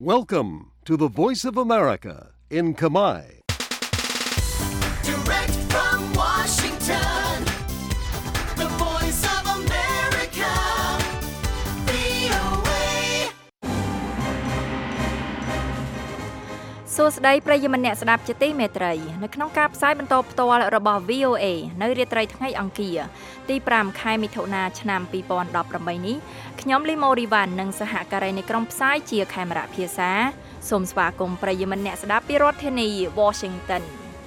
Welcome to the Voice of America in Khmer. Direct from Washington, the Voice of America, VOA. សួស្តីប្រិយមិត្តអ្នកស្ដាប់ជាទីមេត្រីនៅក្នុងការផ្សាយបន្តផ្ទាល់របស់ VOA នៅរាត្រីថ្ងៃអង្គារទី5ខែមិថុនាឆ្នាំ2018នេះខ្ញុំលីម៉ូរីវ៉ាន់និងសហការីនៃក្រុមផ្សាយជាខេមរៈភាសាសូមស្វាគមន៍ប្រិយមិត្តអ្នកស្ដាប់ពីរដ្ឋធានី Washington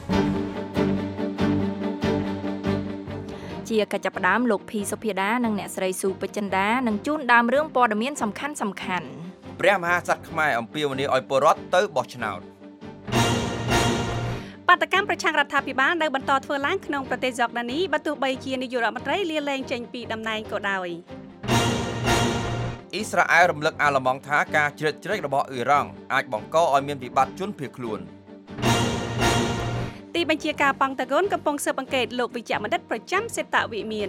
ជាកិច្ចផ្ដើមលោកភីសុភាដានិងអ្នកស្រីស៊ូពេជ្រចិន្តានឹងជូនដើមរឿងព័ត៌មានសំខាន់ៗព្រះមហាក្សត្រខ្មែរអំពាវនាវឲ្យពលរដ្ឋទៅបោះឆ្នោតបាតកម្មប្រឆាំងរដ្ឋាភិបាលនៅបន្តធ្វើឡើងក្នុងប្រទេសយ៉ូដានីបើទោះបីជានាយករដ្ឋមន្ត្រីលាលែងចេញពីតំណែងក៏ដោយអ៊ីស្រាអែលរំលឹកអាល្លឺម៉ង់ថាការជ្រៀតជ្រែករបស់អ៊ីរ៉ង់អាចបង្កឲ្យមានវិបត្តិជនភៀសខ្លួនទីបញ្ជាការប៉ង់តាហ្គនកំពុងស៊ើបអង្កេតលោកវិជ្ជបណ្ឌិតប្រចាំសេតវិមាន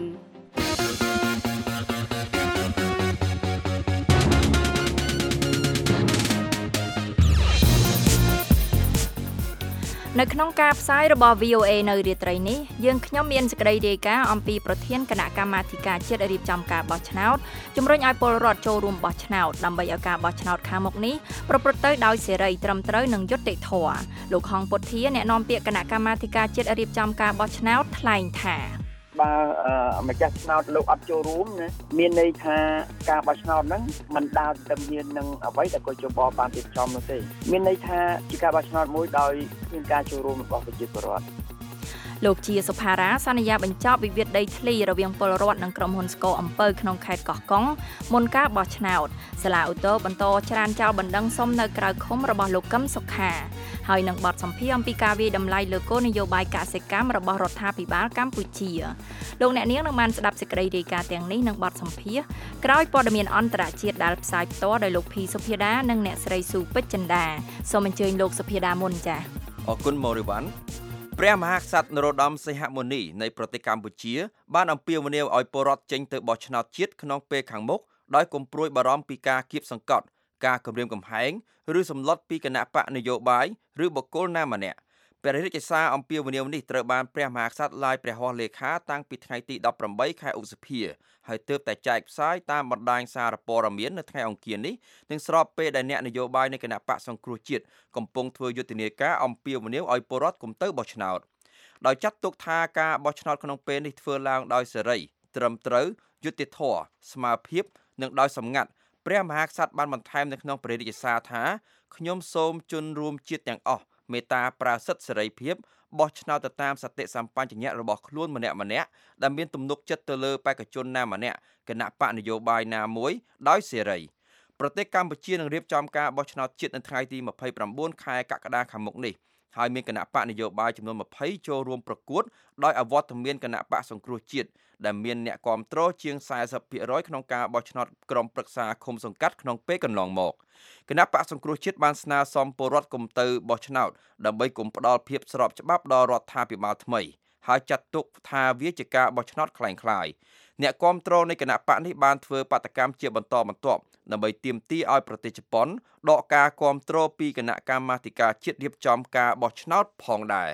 នៅក្នុងការផ្សាយរបស់ VOA នៅរាត្រីនេះយើងខ្ញុំមានសេចក្តីរាយការណ៍អំពីប្រធានគណៈកម្មាធិការជាតិរៀបចំការបោះឆ្នោតជំរុញឲ្យពលរដ្ឋចូលរួមបោះឆ្នោតដើម្បីឲ្យការបោះឆ្នោតខាងមុខនេះប្រព្រឹត្តទៅដោយសេរីត្រឹមត្រូវនិងយុត្តិធម៌លោកហងពុធាអ្នកនាំពាក្យគណៈកម្មាធិការជាតិរៀបចំការបោះឆ្នោតថ្លែងថាបើម្ចាស់ឆ្នោតលោកអត់ចូលរួមណាមានន័យថាការបោះឆ្នោតហ្នឹងមិនដើរទៅមាននឹងអ្វីដែលកោជបបានរៀបចំនោះទេមានន័យថាជាការបោះឆ្នោតមួយដោយមានការចូលរួមរបស់ប្រជាពលរដ្ឋលោកជាសុផារ៉ាសន្យាបញ្ចប់វិវាទដីធ្លីរវាងពលរដ្ឋនិងក្រុមហ៊ុនស្គរអំពៅក្នុងខេត្តកោះកុងមុនការបោះឆ្នោតសាលាឧទ្ធរបន្តច្រានចោលបណ្ដឹងសុំនៅក្រៅឃុំរបស់លោកកឹមសុខាហើយនឹងបទសម្ភាសន៍អំពីការវាយតម្លៃលើគោលនយោបាយកសិកម្មរបស់រដ្ឋាភិបាលកម្ពុជាលោកអ្នកនាងនឹងបានស្ដាប់សេចក្តីរាយការណ៍ទាំងនេះនិងបទសម្ភាសន៍ក្រោយព័ត៌មានអន្តរជាតិដែលផ្សាយផ្ទាល់ដោយលោកភីសុភាដានិងអ្នកស្រីស៊ូពេជ្រចិន្តាសូមអញ្ជើញលោកសុភាដាមុនចា៎អរគុណម៉ូរីវ៉ាន់ព្រះមហាក្សត្រនរោត្តមសីហមុនីនៃប្រទេសកម្ពុជាបានអំពាវនាវឲ្យពលរដ្ឋចេញទៅបោះឆ្នោតជាតិក្នុងពេលខាងមុខដោយកុំព្រួយបារម្ភពីការគៀបសង្កត់ការគំរាមកំហែងឬសម្លុតពីគណៈបកនយោបាយឬបុគ្គលណាម្នាក់ព្រះរាជសារអំពាវនាវនេះត្រូវបានព្រះមហាក្សត្រឡាយព្រះហស្ថលេខាតាំងពីថ្ងៃទី18ខែឧសភាហើយទើបតែចែកផ្សាយតាមបណ្ដាញសារព័ត៌មាននៅថ្ងៃអង្គារនេះនឹងស្របពេលដែលអ្នកនយោបាយនៃគណៈបកសង្គ្រោះជាតិកំពុងធ្វើយុទ្ធនាការអំពាវនាវឲ្យពលរដ្ឋកុំទៅបោះឆ្នោតដោយចាត់ទុកថាការបោះឆ្នោតក្នុងពេលនេះធ្វើឡើងដោយសេរីត្រឹមត្រូវយុត្តិធម៌ស្មើភាពនិងដោយសម្ងាត់ព្រះមហាក្សត្របានបន្ថែមនៅក្នុងព្រះរាជសារថាខ្ញុំសូមជន់រួមជាតិទាំងអស់មេត្តាប្រើសិទ្ធិសេរីភាពបោះឆ្នោតទៅតាមសតិសម្បញ្ញៈរបស់ខ្លួនម្នាក់ៗដែលមានទំនុកចិត្តទៅលើបេក្ខជនណាម្នាក់គណៈបកនយោបាយណាមួយដោយសេរីប្រទេសកម្ពុជានឹងរៀបចំការបោះឆ្នោតជាតិនៅថ្ងៃទី29ខែកក្កដាខាងមុខនេះហើយមានគណៈបកនយោបាយចំនួន20ចូលរួមប្រកួតដោយអវត្តមានគណៈបកសង្គ្រោះជាតិដែលមានអ្នកគាំទ្រជាង 40% ក្នុងការបោះឆ្នោតក្រុមប្រឹក្សាឃុំសង្កាត់ក្នុងពេលកន្លងមកគណៈបកសង្គ្រោះជាតិបានស្នើសុំពលរដ្ឋកុំទៅបោះឆ្នោតដើម្បីកុំផ្ដល់ភាពស្របច្បាប់ដល់រដ្ឋាភិបាលថ្មីហើយចាត់ទុកថាវាជាការបោះឆ្នោតคล้ายៗអ្នកគាំទ្រនៃគណៈបកនេះបានធ្វើបាតកម្មជាបន្តបន្ទាប់ដើម្បីទាមទារឲ្យប្រទេសជប៉ុនដកការគាំទ្រពីគណៈកម្មាធិការជាតិរៀបចំការបោះឆ្នោតផងដែរ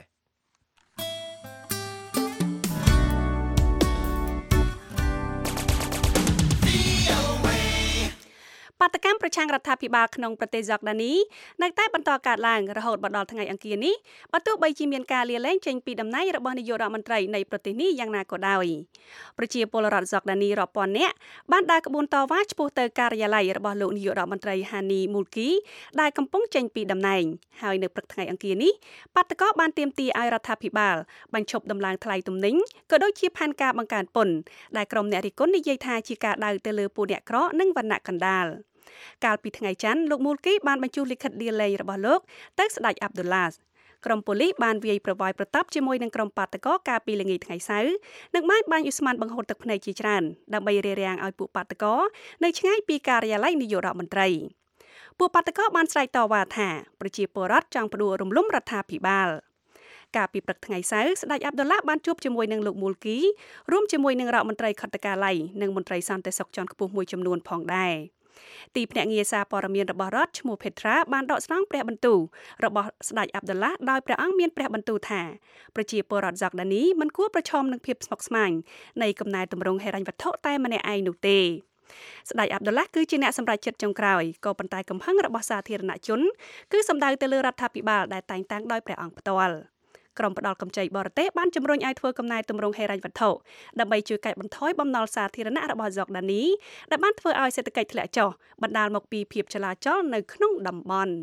បាតកម្មប្រឆាំងរដ្ឋាភិបាលក្នុងប្រទេសយ៉ូដានីនៅតែបន្តកើតឡើងរហូតមកដល់ថ្ងៃអង្គារនេះបើទោះបីជាមានការលាលែងចេញពីតំណែងរបស់នាយករដ្ឋមន្ត្រីនៃប្រទេសនេះយ៉ាងណាក៏ដោយប្រជាពលរដ្ឋយ៉ូដានីរាប់ពាន់នាក់បានដើរក្បួនតវ៉ាឆ្ពោះទៅការិយាល័យរបស់លោកនាយករដ្ឋមន្ត្រីហានីមូលគីដែលកំពុងចេញពីតំណែងហើយនៅព្រឹកថ្ងៃអង្គារនេះបាតកោបានទាមទារឲ្យរដ្ឋាភិបាលបញ្ឈប់ដំឡើងថ្លៃទំនិញក៏ដូចជាផែនការបង្កើនពន្ធដែលក្រុមអ្នករិះគន់និយាយថាជាការដៅទៅលើពួកអ្នកក្រនិងវណ្ណៈកណ្ដាលកាលពីថ្ងៃច័ន្ទលោកមូលគីបានបញ្ជូនលិខិតលាលែងរបស់លោកទៅស្ដេចអាប់ឌុលឡាសក្រុមប៉ូលីសបានវាយប្រវាយប្រតាប់ជាមួយនឹងក្រុមបាតកោកាលពីល្ងាចថ្ងៃសៅរ៍និងបានបាញ់ឧស្ម័នបង្ហូរទឹកភ្នែកជាច្រើនដើម្បីរារាំងឲ្យពួកបាតកោនៅឆ្ងាយពីការិយាល័យនាយករដ្ឋមន្ត្រីពួកបាតកោបានស្រែកតវ៉ាថាប្រជាពលរដ្ឋចង់ផ្ដួលរំលំរដ្ឋាភិបាលកាលពីព្រឹកថ្ងៃសៅរ៍ស្ដេចអាប់ឌុលឡាបានជួបជាមួយនឹងលោកមូលគីរួមជាមួយនឹងរដ្ឋមន្ត្រីខុទ្ទកាល័យនិងមន្ត្រីសន្តិសុខជាន់ខ្ពស់មួយចំនួនផងដែរទីភ្នាក់ងារសារព័ត៌មានរបស់រដ្ឋឈ្មោះ Petra បានដកស្រង់ព្រះបន្ទូលរបស់ស្ដេចអាប់ឌុលឡាដោយព្រះអង្គមានព្រះបន្ទូលថាប្រជាពលរដ្ឋហ្សាក់ដានីមិនគួរប្រឈមនឹងភាពស្មុគស្មាញនៃកំណែទម្រង់ហិរញ្ញវត្ថុតែម្នាក់ឯងនោះទេស្ដេចអាប់ឌុលឡាគឺជាអ្នកសម្រេចចិត្តចុងក្រោយក៏ប៉ុន្តែកំហឹងរបស់សាធារណជនគឺសំដៅទៅលើរដ្ឋាភិបាលដែលតែងតាំងដោយព្រះអង្គផ្ទាល់ក្រុមផ្ដាល់កម្ចីបរទេសបានជំរុញឲ្យធ្វើកំណែទម្រង់ហិរញ្ញវត្ថុដើម្បីជួយកាត់បន្ថយបំណុលសាធារណៈរបស់ហ្សាក់ដានីដែលបានធ្វើឲ្យសេដ្ឋកិច្ចធ្លាក់ចុះបណ្ដាលមកពីភាពចលាចលនៅក្នុងតំបន់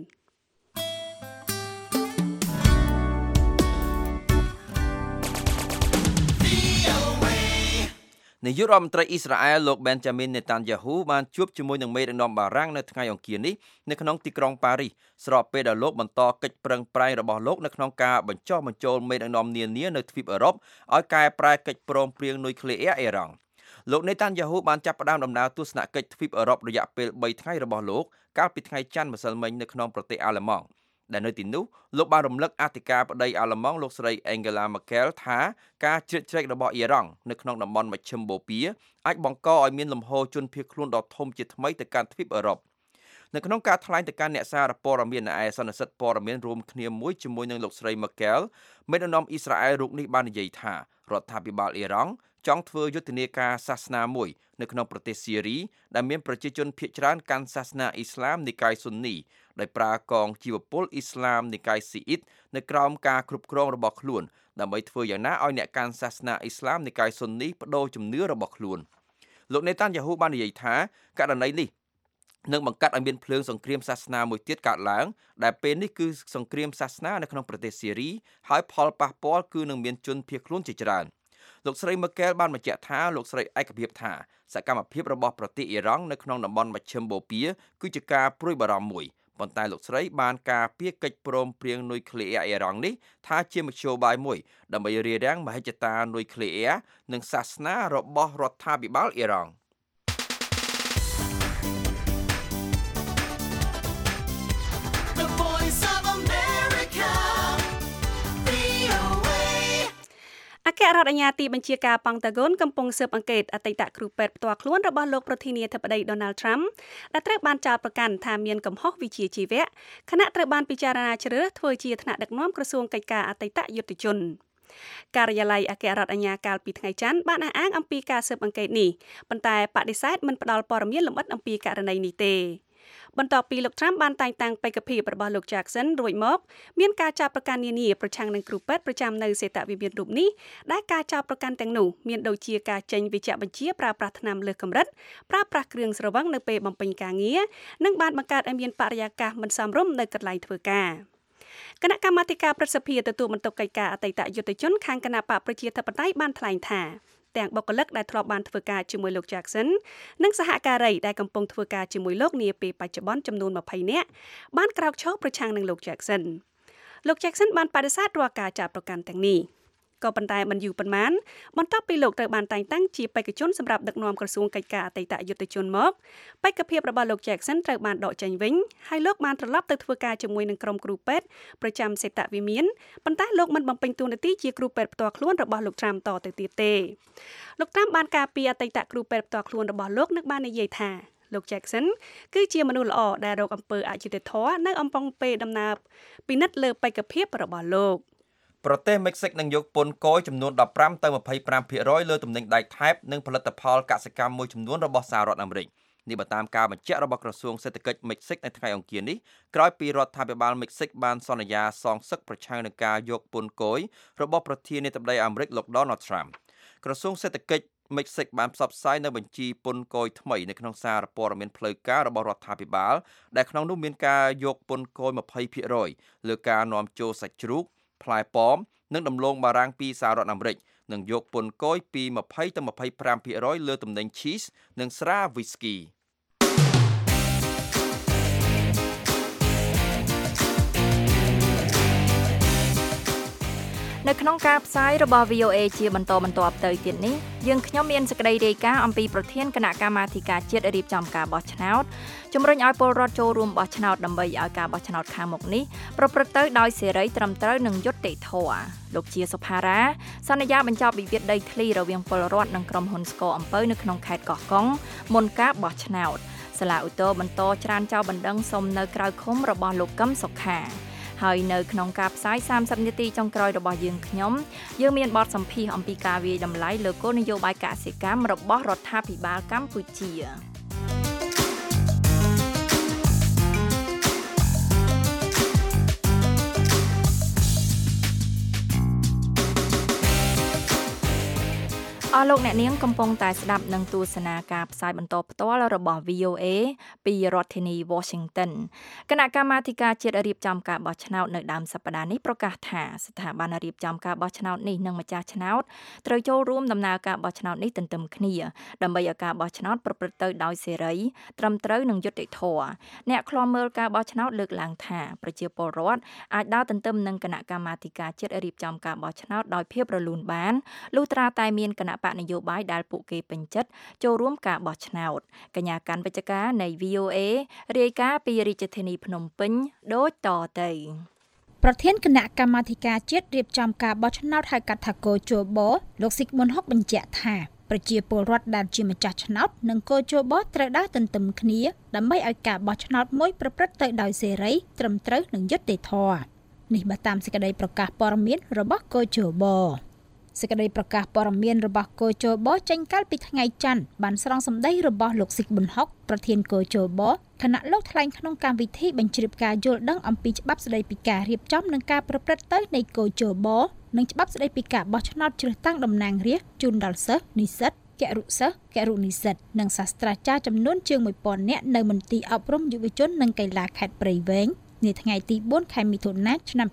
នាយករដ្ឋមន្ត្រីអ៊ីស្រាអែលលោក Benjamin Netanyahu បានជួបជាមួយនឹងមេដឹកនាំបារាំងនៅថ្ងៃអង្គារនេះនៅក្នុងទីក្រុងប៉ារីសស្របពេលដែលលោកបន្តកិច្ចប្រឹងប្រែងរបស់លោកនៅក្នុងការបញ្ចុះបញ្ចូលមេដឹកនាំនានានៅទ្វីបអឺរ៉ុបឲ្យកែប្រែកិច្ចព្រមព្រៀងនុយក្លេអ៊ែរអ៊ីរ៉ង់លោក Netanyahu បានចាប់ផ្ដើមដំណើរទស្សនកិច្ចទ្វីបអឺរ៉ុបរយៈពេល3ថ្ងៃរបស់លោកកាលពីថ្ងៃច័ន្ទម្សិលមិញនៅក្នុងប្រទេសអាល្លឺម៉ង់ដែលនៅទីនោះលោកបានរំលឹកអធិការប្តីអាល្លឺម៉ង់លោកស្រី Angela Merkel ថាការជ្រៀតជ្រែករបស់អ៊ីរ៉ង់នៅក្នុងតំបន់មជ្ឈិមបូព៌ាអាចបង្កឲ្យមានលំហូរជនភៀសខ្លួនដ៏ធំជាថ្មីទៅកាន់ទ្វីបអឺរ៉ុបនៅក្នុងការថ្លែងទៅកាន់អ្នកសារព័ត៌មានឯសន្និសីទព័ត៌មានរួមគ្នាមួយជាមួយនឹងលោកស្រី Merkel មេដឹកនាំអ៊ីស្រាអែលរូបនេះបាននិយាយថារដ្ឋាភិបាលអ៊ីរ៉ង់ចង់ធ្វើយុទ្ធនាការសាសនាមួយនៅក្នុងប្រទេសស៊ីរីដែលមានប្រជាជនភាគច្រើនកាន់សាសនាអ៊ីស្លាមនិកាយស៊ុននីដោយប្រើកងជីវពលអ៊ីស្លាមនិកាយស៊ីអ៊ីតនៅក្រោមការគ្រប់គ្រងរបស់ខ្លួនដើម្បីធ្វើយ៉ាងណាឲ្យអ្នកកាន់សាសនាអ៊ីស្លាមនិកាយស៊ុននីបដូរជំនឿរបស់ខ្លួនលោកនេតានយ៉ាហ៊ូបាននិយាយថាករណីនេះនឹងបង្កើតឲ្យមានភ្លើងសង្គ្រាមសាសនាមួយទៀតកើតឡើងដែលពេលនេះគឺសង្គ្រាមសាសនានៅក្នុងប្រទេសស៊ីរីហើយផលប៉ះពាល់គឺនឹងមានជនភៀសខ្លួនជាច្រើនលោកស្រី Merkel បានបញ្ជាក់ថាលោកស្រីឯកភាពថាសកម្មភាពរបស់ប្រទេសអ៊ីរ៉ង់នៅក្នុងតំបន់មជ្ឈិមបូព៌ាគឺជាការព្រួយបារម្ភមួយប៉ុន្តែលោកស្រីបានការពារកិច្ចព្រមព្រៀងនុយក្លេអ៊ែរអ៊ីរ៉ង់នេះថាជាមធ្យោបាយមួយដើម្បីរារាំងមហិច្ឆតានុយក្លេអ៊ែរនិងសាសនារបស់រដ្ឋាភិបាលអ៊ីរ៉ង់អគ្គរដ្ឋអាជ្ញាទីបញ្ជាការប៉ង់តាហ្គនកំពុងស៊ើបអង្កេតអតីតគ្រូពេទ្យផ្ទាល់ខ្លួនរបស់លោកប្រធានាធិបតី Donald Trump ដែលត្រូវបានចោទប្រកាន់ថាមានកំហុសវិជ្ជាជីវៈខណៈត្រូវបានពិចារណាជ្រើសរើសធ្វើជាថ្នាក់ដឹកនាំក្រសួងកិច្ចការអតីតយុទ្ធជនការិយាល័យអគ្គរដ្ឋអាជ្ញាកាលពីថ្ងៃច័ន្ទបានអះអាងអំពីការស៊ើបអង្កេតនេះប៉ុន្តែបដិសេធមិនផ្ដល់ព័ត៌មានលម្អិតអំពីករណីនេះទេបន្ទាប់ពីលោក Trump បានតែងតាំងបេក្ខភាពរបស់លោក Jackson រួចមកមានការចាប់ប្រកាន់នានាប្រឆាំងនឹងគ្រូពេទ្យប្រចាំនៅសេតវិមានរូបនេះដែលការចាប់ប្រកាន់ទាំងនោះមានដូចជាការចេញវិជ្ជាបញ្ជាប្រើប្រាស់ថ្នាំលើសកម្រិតប្រើប្រាស់គ្រឿងស្រវឹងនៅពេលបំពេញការងារនិងបានបង្កើតឲ្យមានបរិយាកាសមិនសមរម្យនៅកន្លែងធ្វើការគណៈកម្មាធិការព្រឹទ្ធសភាទទួលបន្ទុកកិច្ចការអតីតយុទ្ធជនខាងគណៈបកប្រជាធិបតេយ្យបានថ្លែងថាទាំងបុគ្គលិកដែលធ្លាប់បានធ្វើការជាមួយលោក Jackson និងសហការីដែលកំពុងធ្វើការជាមួយលោកនាពេលបច្ចុប្បន្នចំនួន20នាក់បានក្រោកឈរប្រឆាំងនឹងលោក Jackson លោក Jackson បានបដិសេធរាល់ការចាប់ប្រកាន់ទាំងនេះក៏ប៉ុន្តែមិនយូរប៉ុន្មានបន្ទាប់ពីលោកត្រូវបានតែងតាំងជាបេក្ខជនសម្រាប់ដឹកនាំក្រសួងកិច្ចការអតីតយុទ្ធជនមកបេក្ខភាពរបស់លោក Jackson ត្រូវបានដកចេញវិញហើយលោកបានត្រឡប់ទៅធ្វើការជាមួយនឹងក្រុមគ្រូពេទ្យប្រចាំសេតវិមានប៉ុន្តែលោកមិនបំពេញតួនាទីជាគ្រូពេទ្យផ្ទាល់ខ្លួនរបស់លោក Trump តទៅទៀតទេលោក Trump បានការពារអតីតគ្រូពេទ្យផ្ទាល់ខ្លួនរបស់លោកនិងបាននិយាយថាលោក Jackson គឺជាមនុស្សល្អដែលរកអំពើអយុត្តិធម៌នៅអំឡុងពេលដំណើរពិនិត្យលើបេក្ខភាពរបស់លោកប្រទេសមិចស៊ិកនឹងយកពន្ធគយចំនួន15ទៅ 25% លើទំនិញដែកថែបនិងផលិតផលកសិកម្មមួយចំនួនរបស់សហរដ្ឋអាមេរិកនេះបើតាមការបញ្ជាក់របស់ក្រសួងសេដ្ឋកិច្ចមិចស៊ិកនៅថ្ងៃអង្គារនេះក្រោយពីរដ្ឋាភិបាលមិចស៊ិកបានសន្យាសងសឹកប្រឆាំងនឹងការយកពន្ធគយរបស់ប្រធានាធិបតីអាមេរិកលោក Donald Trump ក្រសួងសេដ្ឋកិច្ចមិចស៊ិកបានផ្សព្វផ្សាយនៅបញ្ជីពន្ធគយថ្មីនៅក្នុងសារព័ត៌មានផ្លូវការរបស់រដ្ឋាភិបាលដែលក្នុងនោះមានការយកពន្ធគយ 20% លើការនាំចូលសាច់ជ្រូកផ្លែប៉ោមនិងដំឡូងបារាំងពីសហរដ្ឋអាមេរិកនិងយកពន្ធគយពី 20 ទៅ 25% លើទំនិញ cheese និងស្រា whisky នៅក្នុងការផ្សាយរបស់ VOA ជាបន្តបន្ទាប់ទៅទៀតនេះយើងខ្ញុំមានសេចក្តីរាយការណ៍អំពីប្រធានគណៈកម្មាធិការជាតិរៀបចំការបោះឆ្នោតជំរុញឲ្យពលរដ្ឋចូលរួមបោះឆ្នោតដើម្បីឲ្យការបោះឆ្នោតខាងមុខនេះប្រព្រឹត្តទៅដោយសេរីត្រឹមត្រូវនិងយុត្តិធម៌លោកជាសុផារ៉ាសន្យាបញ្ចប់វិវាទដីធ្លីរវាងពលរដ្ឋនិងក្រុមហ៊ុនស្ករអំពៅនៅក្នុងខេត្តកោះកុងមុនការបោះឆ្នោតសាលាឧទ្ធរបន្តច្រានចោលបណ្ដឹងសុំនៅក្រៅឃុំរបស់លោកកឹមសុខាហើយនៅក្នុងការផ្សាយ30នាទីចុងក្រោយរបស់យើងមានបទសម្ភាសន៍អំពីការវាយតម្លៃលើគោលនយោបាយកសិកម្មរបស់រដ្ឋាភិបាលកម្ពុជាអស់លោកអ្នកនាងកំពុងតែស្ដាប់នឹងទស្សនាការផ្សាយបន្តផ្ទាល់របស់ VOA ពីរដ្ឋធានី Washington គណៈកម្មាធិការជាតិរៀបចំការបោះឆ្នោតនៅដើមសប្តាហ៍នេះប្រកាសថាស្ថាប័នរៀបចំការបោះឆ្នោតនេះនិងម្ចាស់ឆ្នោតត្រូវចូលរួមដំណើរការបោះឆ្នោតនេះទន្ទឹមគ្នាដើម្បីឲ្យការបោះឆ្នោតប្រព្រឹត្តទៅដោយសេរីត្រឹមត្រូវនិងយុត្តិធម៌អ្នកឃ្លាំមើលការបោះឆ្នោតលើកឡើងថាប្រជាពលរដ្ឋអាចដើរទន្ទឹមនឹងគណៈកម្មាធិការជាតិរៀបចំការបោះឆ្នោតដោយភាពរលូនបានលុះត្រាតែមានគណៈបកនយោបាយដែលពួកគេពេញចិត្តចូលរួមការបោះឆ្នោតកញ្ញាកាន់វិជ្ជការនៃ VOA រាយការណ៍ពីរាជធានីភ្នំពេញដូចតទៅប្រធានគណៈកម្មាធិការជាតិរៀបចំការបោះឆ្នោតហៅកាត់ថាកោជបលោកស៊ីកមុនហុកបញ្ជាក់ថាប្រជាពលរដ្ឋដែលជាម្ចាស់ឆ្នោតនិងកោជបត្រូវដើរទន្ទឹមគ្នាដើម្បីឲ្យការបោះឆ្នោតមួយប្រព្រឹត្តទៅដោយសេរីត្រឹមត្រូវនិងយុត្តិធម៌នេះបើតាមសេចក្តីប្រកាសព័ត៌មានរបស់កោជបសេចក្តីប្រកាសព័ត៌មានរបស់កោជបចេញកាលពីថ្ងៃច័ន្ទបានស្រង់សម្ដីរបស់លោកស៊ីកប៊ុនហុកប្រធានកោជបខណៈលោកថ្លែងក្នុងកម្មវិធីបញ្ជ្រាបការយល់ដឹងអំពីច្បាប់ស្តីពីការរៀបចំនិងការប្រព្រឹត្តទៅនៃកោជបនិងច្បាប់ស្តីពីការបោះឆ្នោតជ្រើសតាំងតំណាងរាស្ត្រជូនដល់សិស្សនិស្សិតគរុសិស្សគរុនិស្សិតនិងសាស្ត្រាចារ្យចំនួនជាង 1000 នាក់នៅមន្ទីរអប់រំយុវជននិងកីឡាខេត្តព្រៃវែងនាថ្ងៃទី4ខែមិថុនាឆ្នាំ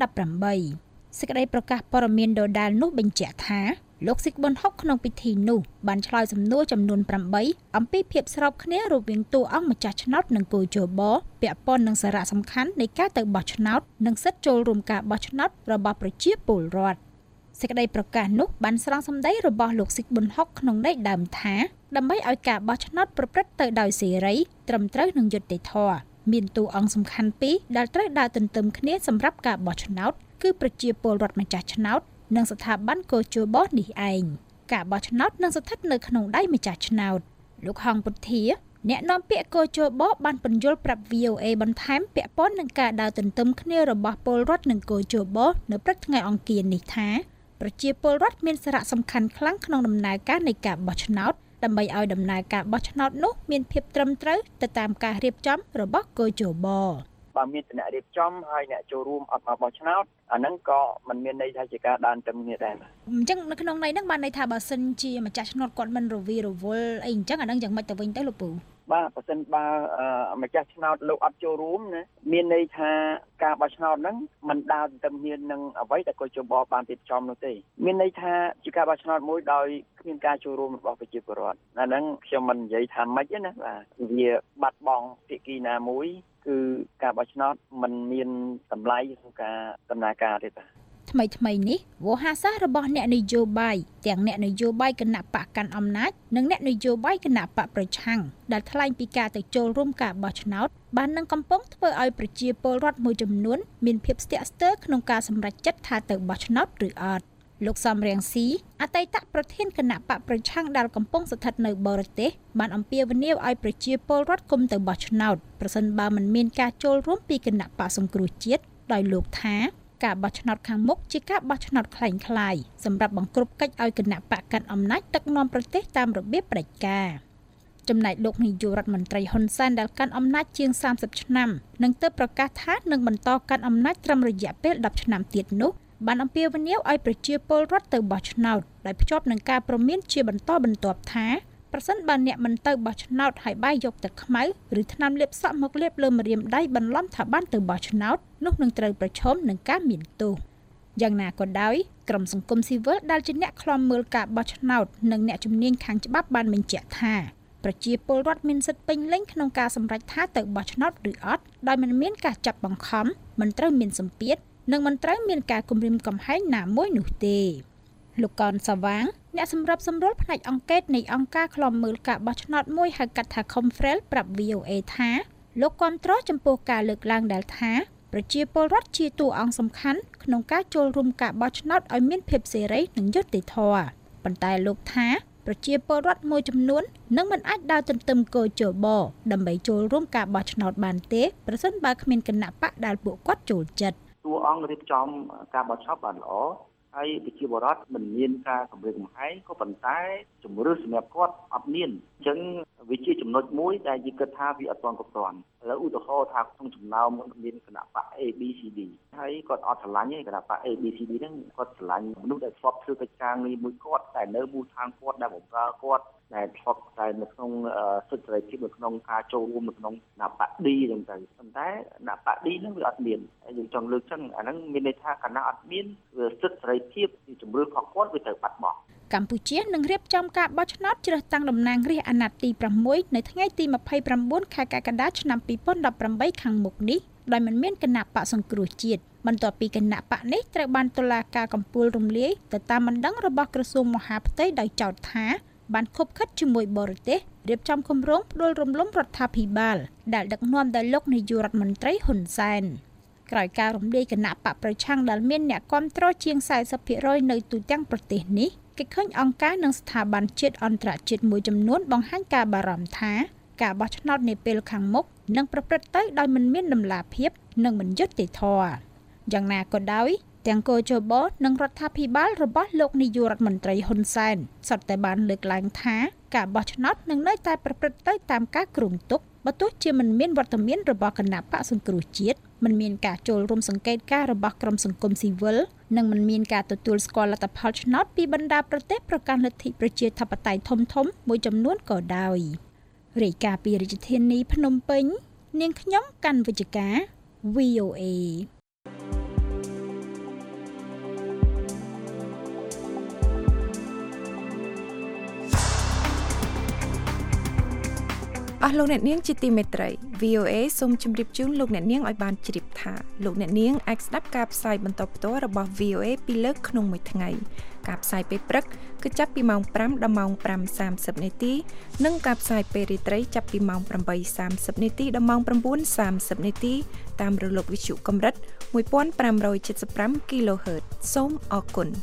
2018សេចក្តីប្រកាសព័ត៌មានដដែលនោះបញ្ជាក់ថាលោកស៊ីកប៊ុនហុកក្នុងពិធីនោះបានឆ្លើយសំណួរចំនួន8អំពីភាពស្របគ្នារវាងតួអង្គម្ចាស់ឆ្នោតនិងកោជបពាក់ព័ន្ធនឹងសារៈសំខាន់នៃការទៅបោះឆ្នោតនិងសិទ្ធិចូលរួមការបោះឆ្នោតរបស់ប្រជាពលរដ្ឋសេចក្តីប្រកាសនោះបានស្រង់សម្ដីរបស់លោកស៊ីកប៊ុនហុកក្នុងន័យដើមថាដើម្បីឲ្យការបោះឆ្នោតប្រព្រឹត្តទៅដោយសេរីត្រឹមត្រូវនិងយុត្តិធម៌មានតួអង្គសំខាន់ពីរដែលត្រូវដើរទន្ទឹមគ្នាសម្រាប់ការបោះឆ្នោតគឺប្រជាពលរដ្ឋម្ចាស់ឆ្នោតនិងស្ថាប័នកោជបនេះឯងការបោះឆ្នោតនឹងស្ថិតនៅក្នុងដៃម្ចាស់ឆ្នោតលោកហងពុធាអ្នកនាំពាក្យកោជបបានពន្យល់ប្រាប់ VOA បន្ថែមពាក់ព័ន្ធនឹងការដើរទន្ទឹមគ្នារបស់ពលរដ្ឋនិងកោជបនៅព្រឹកថ្ងៃអង្គារនេះថាប្រជាពលរដ្ឋមានសារៈសំខាន់ខ្លាំងក្នុងដំណើរការនៃការបោះឆ្នោតដើម្បីឲ្យដំណើរការបោះឆ្នោតនោះមានភាពត្រឹមត្រូវទៅតាមការរៀបចំរបស់កោជបបើមានអ្នករៀបចំហើយអ្នកចូលរួមអត់មកបោះឆ្នោតអាហ្នឹងក៏មិនមានន័យថាជាការដើរទៅគ្នាដែរអញ្ចឹងនៅក្នុងន័យហ្នឹងបានន័យថាបើសិនជាម្ចាស់ឆ្នោតគាត់មិនរវីរវល់អីអញ្ចឹងអាហ្នឹងយ៉ាងម៉េចទៅវិញទៅលោកពូបាទបើសិនបើម្ចាស់ឆ្នោតលោកអត់ចូលរួមណាមានន័យថាការបោះឆ្នោតហ្នឹងមិនដើរទៅគ្នានឹងអ្វីដែលកោជបបានរៀបចំនោះទេមានន័យថាជាការបោះឆ្នោតមួយដោយគ្មានការចូលរួមរបស់ប្រជាពលរដ្ឋអាហ្នឹងខ្ញុំមិននិយាយថាម៉េចទេណាបាទវាបាត់បង់ភាគីណាមួយគឺការបោះឆ្នោតมันមានតម្លៃក្នុងការដំណើរការទេបាទថ្មីនេះវោហាសាសរបស់អ្នកនយោបាយទាំងអ្នកនយោបាយគណៈបកកាន់អំណាចនិងអ្នកនយោបាយគណៈបកប្រឆាំងដែលថ្លែងពីការទៅចូលរួមការបោះឆ្នោតបាននឹងកំពុងធ្វើឲ្យប្រជាពលរដ្ឋមួយចំនួនមានភាពស្ទាក់ស្ទើរក្នុងការសម្រេចចិត្តថាទៅបោះឆ្នោតឬអត់លោកសំរៀងស៊ីអតីតប្រធានគណៈបកប្រឆាំងដែលកំពុងស្ថិតនៅបរទេសបានអំពាវនាវឲ្យប្រជាពលរដ្ឋគុំទៅបោះឆ្នោតប្រសិនបើមិនមានការចូលរួមពីគណៈបកសង្គ្រោះជាតិដោយលោកថាការបោះឆ្នោតខាងមុខជាការបោះឆ្នោតคล้ายៗសម្រាប់បង្ក្រប់កិច្ចឲ្យគណៈបកកាន់អំណាចដឹកនាំប្រទេសតាមរបៀបផ្ដាច់ការចំណែកលោកនាយករដ្ឋមន្ត្រីហ៊ុនសែនដែលកាន់អំណាចជាង30ឆ្នាំនឹងទើបប្រកាសថានឹងបន្តកាន់អំណាចត្រឹមរយៈពេល10ឆ្នាំទៀតនោះបានអំពាវនាវឲ្យប្រជាពលរដ្ឋទៅបោះឆ្នោតដោយភ្ជាប់នឹងការព្រមានជាបន្តបន្ទាប់ថាប្រសិនបើអ្នកមិនទៅបោះឆ្នោតហើយបាយយកទឹកខ្មៅឬថ្នាំលាបសក់មកលាបលើម្រាមដៃបន្លំថាបានទៅបោះឆ្នោតនោះនឹងត្រូវប្រឈមនឹងការមានទោសយ៉ាងណាក៏ដោយក្រុមសង្គមស៊ីវិលដែលជាអ្នកឃ្លាំមើលការបោះឆ្នោតនិងអ្នកជំនាញខាងច្បាប់បានបញ្ជាក់ថាប្រជាពលរដ្ឋមានសិទ្ធិពេញលេញក្នុងការសម្រេចថាទៅបោះឆ្នោតឬអត់ដោយមិនមានការចាប់បង្ខំមិនត្រូវមានសម្ពាធនិងមិនត្រូវមានការគំរាមកំហែងណាមួយនោះទេលោកកនសាវាងអ្នកសម្របសម្រួលផ្នែកអង្កេតនៃអង្គការឃ្លាំមើលការបោះឆ្នោតមួយហៅកាត់ថា Confrel ប្រាប់ VOA ថាលោកគាំទ្រចំពោះការលើកឡើងដែលថាប្រជាពលរដ្ឋជាតួអង្គសំខាន់ក្នុងការចូលរួមការបោះឆ្នោតឲ្យមានភាពសេរីនិងយុត្តិធម៌ប៉ុន្តែលោកថាប្រជាពលរដ្ឋមួយចំនួននឹងមិនអាចដើរទន្ទឹមគោជបដើម្បីចូលរួមការបោះឆ្នោតបានទេប្រសិនបើគ្មានគណៈបកដែលពួកគាត់ចូលចិត្តតួអង្គរៀបចំការបោះឆ្នោតបានល្អហើយប្រជាពលរដ្ឋមិនមានការគម្រាមកំហែងក៏ប៉ុន្តែជំរឿនសម្រាប់គាត់អត់មានអញ្ចឹងវាជាចំណុចមួយដែលយើងគិតថាវាអត់ទាន់គ្រប់គ្រាន់ឥឡូវឧទាហរណ៍ថាក្នុងចំណោមមានគណៈបក ABCD ហើយគាត់អត់ឆ្លាញ់ទេគណៈបក ABCD ហ្នឹងគាត់ឆ្លាញ់មនុស្សដែលធ្លាប់ធ្វើកិច្ចការងារមួយគាត់តែនៅមូលដ្ឋានគាត់ដែលបម្រើគាត់ដែលធ្លាប់តែនៅក្នុងសិទ្ធិសេរីភាពនៅក្នុងការចូលរួមនៅក្នុងគណៈបក D អញ្ចឹងទៅប៉ុន្តែគណៈបក D ហ្នឹងវាអត់មានហើយយើងចង់លើកចឹងអាហ្នឹងមានន័យថាគណៈអត់មានសិទ្ធិសេរីភាពជំរឿនរបស់គាត់វាត្រូវបាត់បង់កម្ពុជានឹងរៀបចំការបោះឆ្នោតជ្រើសតាំងតំណាងរាស្ត្រអាណត្តិទី6នៅថ្ងៃទី29ខែកក្កដាឆ្នាំ2018ខាងមុខនេះដោយមិនមានគណៈបកសង្គ្រោះជាតិបន្ទាប់ពីគណៈបកនេះត្រូវបានតុលាការកំពូលរំលាយទៅតាមបណ្ដឹងរបស់ក្រសួងមហាផ្ទៃដោយចោទថាបានខុបខិតជាមួយបរទេសរៀបចំគម្រោងផ្ដួលរំលំរដ្ឋាភិបាលដែលដឹកនាំដោយលោកនាយករដ្ឋមន្ត្រីហ៊ុនសែនក្រោយការរំលាយគណៈបកប្រឆាំងដែលមានអ្នកគាំទ្រជាង 40% នៅទូទាំងប្រទេសនេះគេឃើញអង្គការនិងស្ថាប័នជាតិអន្តរជាតិមួយចំនួនបង្ហាញការបារម្ភថាការបោះឆ្នោតនាពេលខាងមុខនឹងប្រព្រឹត្តទៅដោយមិនមានតម្លាភាពនិងមិនយុត្តិធម៌យ៉ាងណាក៏ដោយទាំងកោជបនិងរដ្ឋាភិបាលរបស់លោកនាយករដ្ឋមន្ត្រីហ៊ុនសែនសុទ្ធតែបានលើកឡើងថាការបោះឆ្នោតនឹងនៅតែប្រព្រឹត្តទៅតាមការគ្រោងទុកបើទោះជាមិនមានវត្តមានរបស់គណៈបកសង្គ្រោះជាតិមិនមានការចូលរួមសង្កេតការណ៍របស់ក្រុមសង្គមស៊ីវិលនិងមិនមានការទទួលស្គាល់លទ្ធផលឆ្នោតពីបណ្ដាប្រទេសប្រកាន់លទ្ធិប្រជាធិបតេយ្យធំៗមួយចំនួនក៏ដោយរាយការណ៍ពីរាជធានីភ្នំពេញនាងខ្ញុំកាន់វិជ្ជការ VOA អស់លោកអ្នកនាងជាទីមេត្រី VOA សូមជម្រាបជូនលោកអ្នកនាងឲ្យបានជ្រាបថាលោកអ្នកនាងអាចស្ដាប់ការផ្សាយបន្តផ្ទាល់របស់ VOA ពីរលើកក្នុងមួយថ្ងៃការផ្សាយពេលព្រឹកគឺចាប់ពីម៉ោង 5 ដល់ម៉ោង 5:30 នាទីនិងការផ្សាយពេលរាត្រីចាប់ពីម៉ោង 8:30 នាទីដល់ម៉ោង 9:30 នាទីតាមរលកវិទ្យុកម្រិត 1575 kHz សូមអរគុណ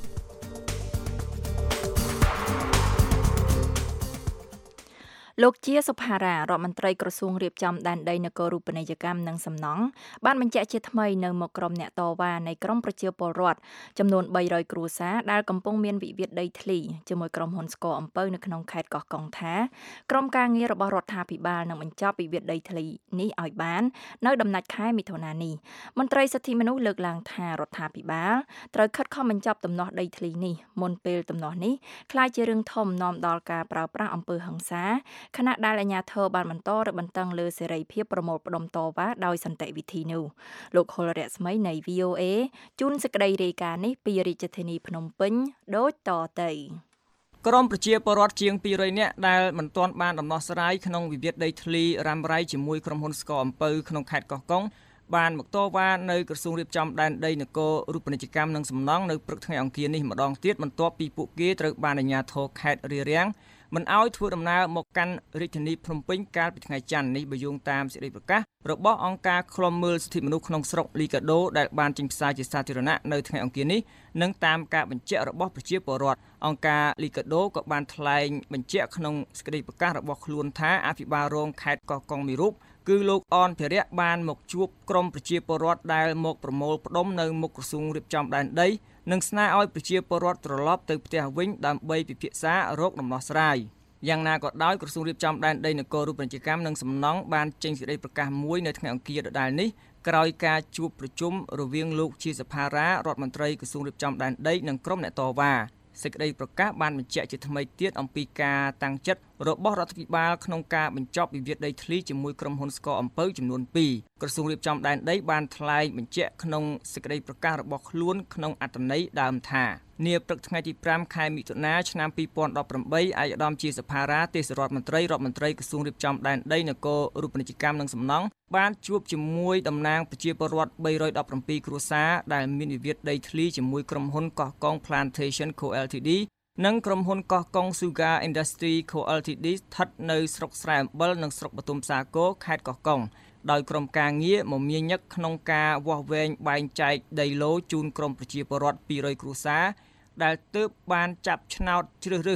លោកជាសុផារ៉ារដ្ឋមន្ត្រីក្រសួងរៀបចំដែនដីនគររូបនីយកម្មនិងសំណង់បានបញ្ជាក់ជាថ្មីនៅមុខក្រុមអ្នកតវ៉ានៃក្រមប្រជាពលរដ្ឋចំនួន300គ្រួសារដែលកំពុងមានវិវាទដីធ្លីជាមួយក្រុមហ៊ុនស្គរអំពៅនៅក្នុងខេត្តកោះកុងថាក្រុមការងាររបស់រដ្ឋាភិបាលនឹងបញ្ចប់វិវាទដីធ្លីនេះឲ្យបាននៅដំណាច់ខែមិថុនានេះមន្ត្រីសិទ្ធិមនុស្សលើកឡើងថារដ្ឋាភិបាលត្រូវខិតខំបញ្ចប់ដំណោះដីធ្លីនេះមុនពេលដំណោះនេះក្លាយជារឿងធំនាំដល់ការប្រើប្រាស់អំពើហិង្សាខណៈដែលអាជ្ញាធរបានបន្តរឹតបន្តឹងលើសេរីភាពប្រមូលផ្ដុំតវ៉ាដោយសន្តិវិធីនោះលោកហុលរស្មីនៃ VOA ជូនសេចក្តីរាយការណ៍នេះពីរាជធានីភ្នំពេញដូចតទៅក្រុមប្រជាពលរដ្ឋជាង200នាក់ដែលមិនទាន់បានដំណោះស្រាយក្នុងវិវាទដីធ្លីរ៉ាំរ៉ៃជាមួយក្រុមហ៊ុនស្គរអំពៅក្នុងខេត្តកោះកុងបានមកតវ៉ានៅក្រសួងរៀបចំដែនដីនគររូបនីយកម្មនិងសំណង់នៅព្រឹកថ្ងៃអង្គារនេះម្ដងទៀតបន្ទាប់ពីពួកគេត្រូវបានអាជ្ញាធរខេត្តរារាំងមិនឲ្យធ្វើដំណើរមកកាន់រាជធានីភ្នំពេញកាលពីថ្ងៃច័ន្ទនេះបើយោងតាមសេចក្តីប្រកាសរបស់អង្គការឃ្លាំមើលសិទ្ធិមនុស្សក្នុងស្រុកលីកាដូដែលបានចេញផ្សាយជាសាធារណៈនៅថ្ងៃអង្គារនេះនិងតាមការបញ្ជាក់របស់ប្រជាពលរដ្ឋអង្គការលីកាដូក៏បានថ្លែងបញ្ជាក់ក្នុងសេចក្តីប្រកាសរបស់ខ្លួនថាអភិបាលរងខេត្តកោះកុងមួយរូបគឺលោកអនភិរៈបានមកជួបក្រុមប្រជាពលរដ្ឋដែលមកប្រមូលផ្ដុំនៅមុខក្រសួងរៀបចំដែនដីនិងស្នើឲ្យប្រជាពលរដ្ឋត្រឡប់ទៅផ្ទះវិញដើម្បីពិភាក្សារកដំណោះស្រាយយ៉ាងណាក៏ដោយក្រសួងរៀបចំដែនដីនគររូបនីយកម្មនិងសំណង់បានចេញសេចក្តីប្រកាសមួយនៅថ្ងៃអង្គារដដែលនេះក្រោយការជួបប្រជុំរវាងលោកជាសភារារដ្ឋមន្ត្រីក្រសួងរៀបចំដែនដីនិងក្រុមអ្នកតវ៉ាសេចក្តីប្រកាសបានបញ្ជាក់ជាថ្មីទៀតអំពីការតាំងចិត្តរបស់រដ្ឋាភិបាលក្នុងការបញ្ចប់វិវាទដីធ្លីជាមួយក្រុមហ៊ុនស្គរអំពៅចំនួន2ក្រសួងរៀបចំដែនដីបានថ្លែងបញ្ជាក់ក្នុងសេចក្តីប្រកាសរបស់ខ្លួនក្នុងអត្ថន័យដើមថានាព្រឹកថ្ងៃទី5ខែមិថុនាឆ្នាំ2018ឯកឧត្តមជាសភារាទេសរដ្ឋមន្ត្រីក្រសួងរៀបចំដែនដីនគររូបនីយកម្មនិងសំណង់បានជួបជាមួយតំណាងប្រជាពលរដ្ឋ317គ្រួសារដែលមានវិវាទដីធ្លីជាមួយក្រុមហ៊ុនកោះកុង Plantation Co Ltd និងក្រុមហ៊ុនកោះកុង Sugar Industry Co Ltd ស្ថិតនៅស្រុកស្រែអំបិលនិងស្រុកបទុមសាគរខេត្តកោះកុងដោយក្រុមការងារមមាញឹកក្នុងការវាស់វែងបែងចែកដីឡូជូនក្រុមប្រជាពលរដ្ឋ200គ្រួសារដែលទើបបានចាប់ឆ្នោតជ្រើសរើស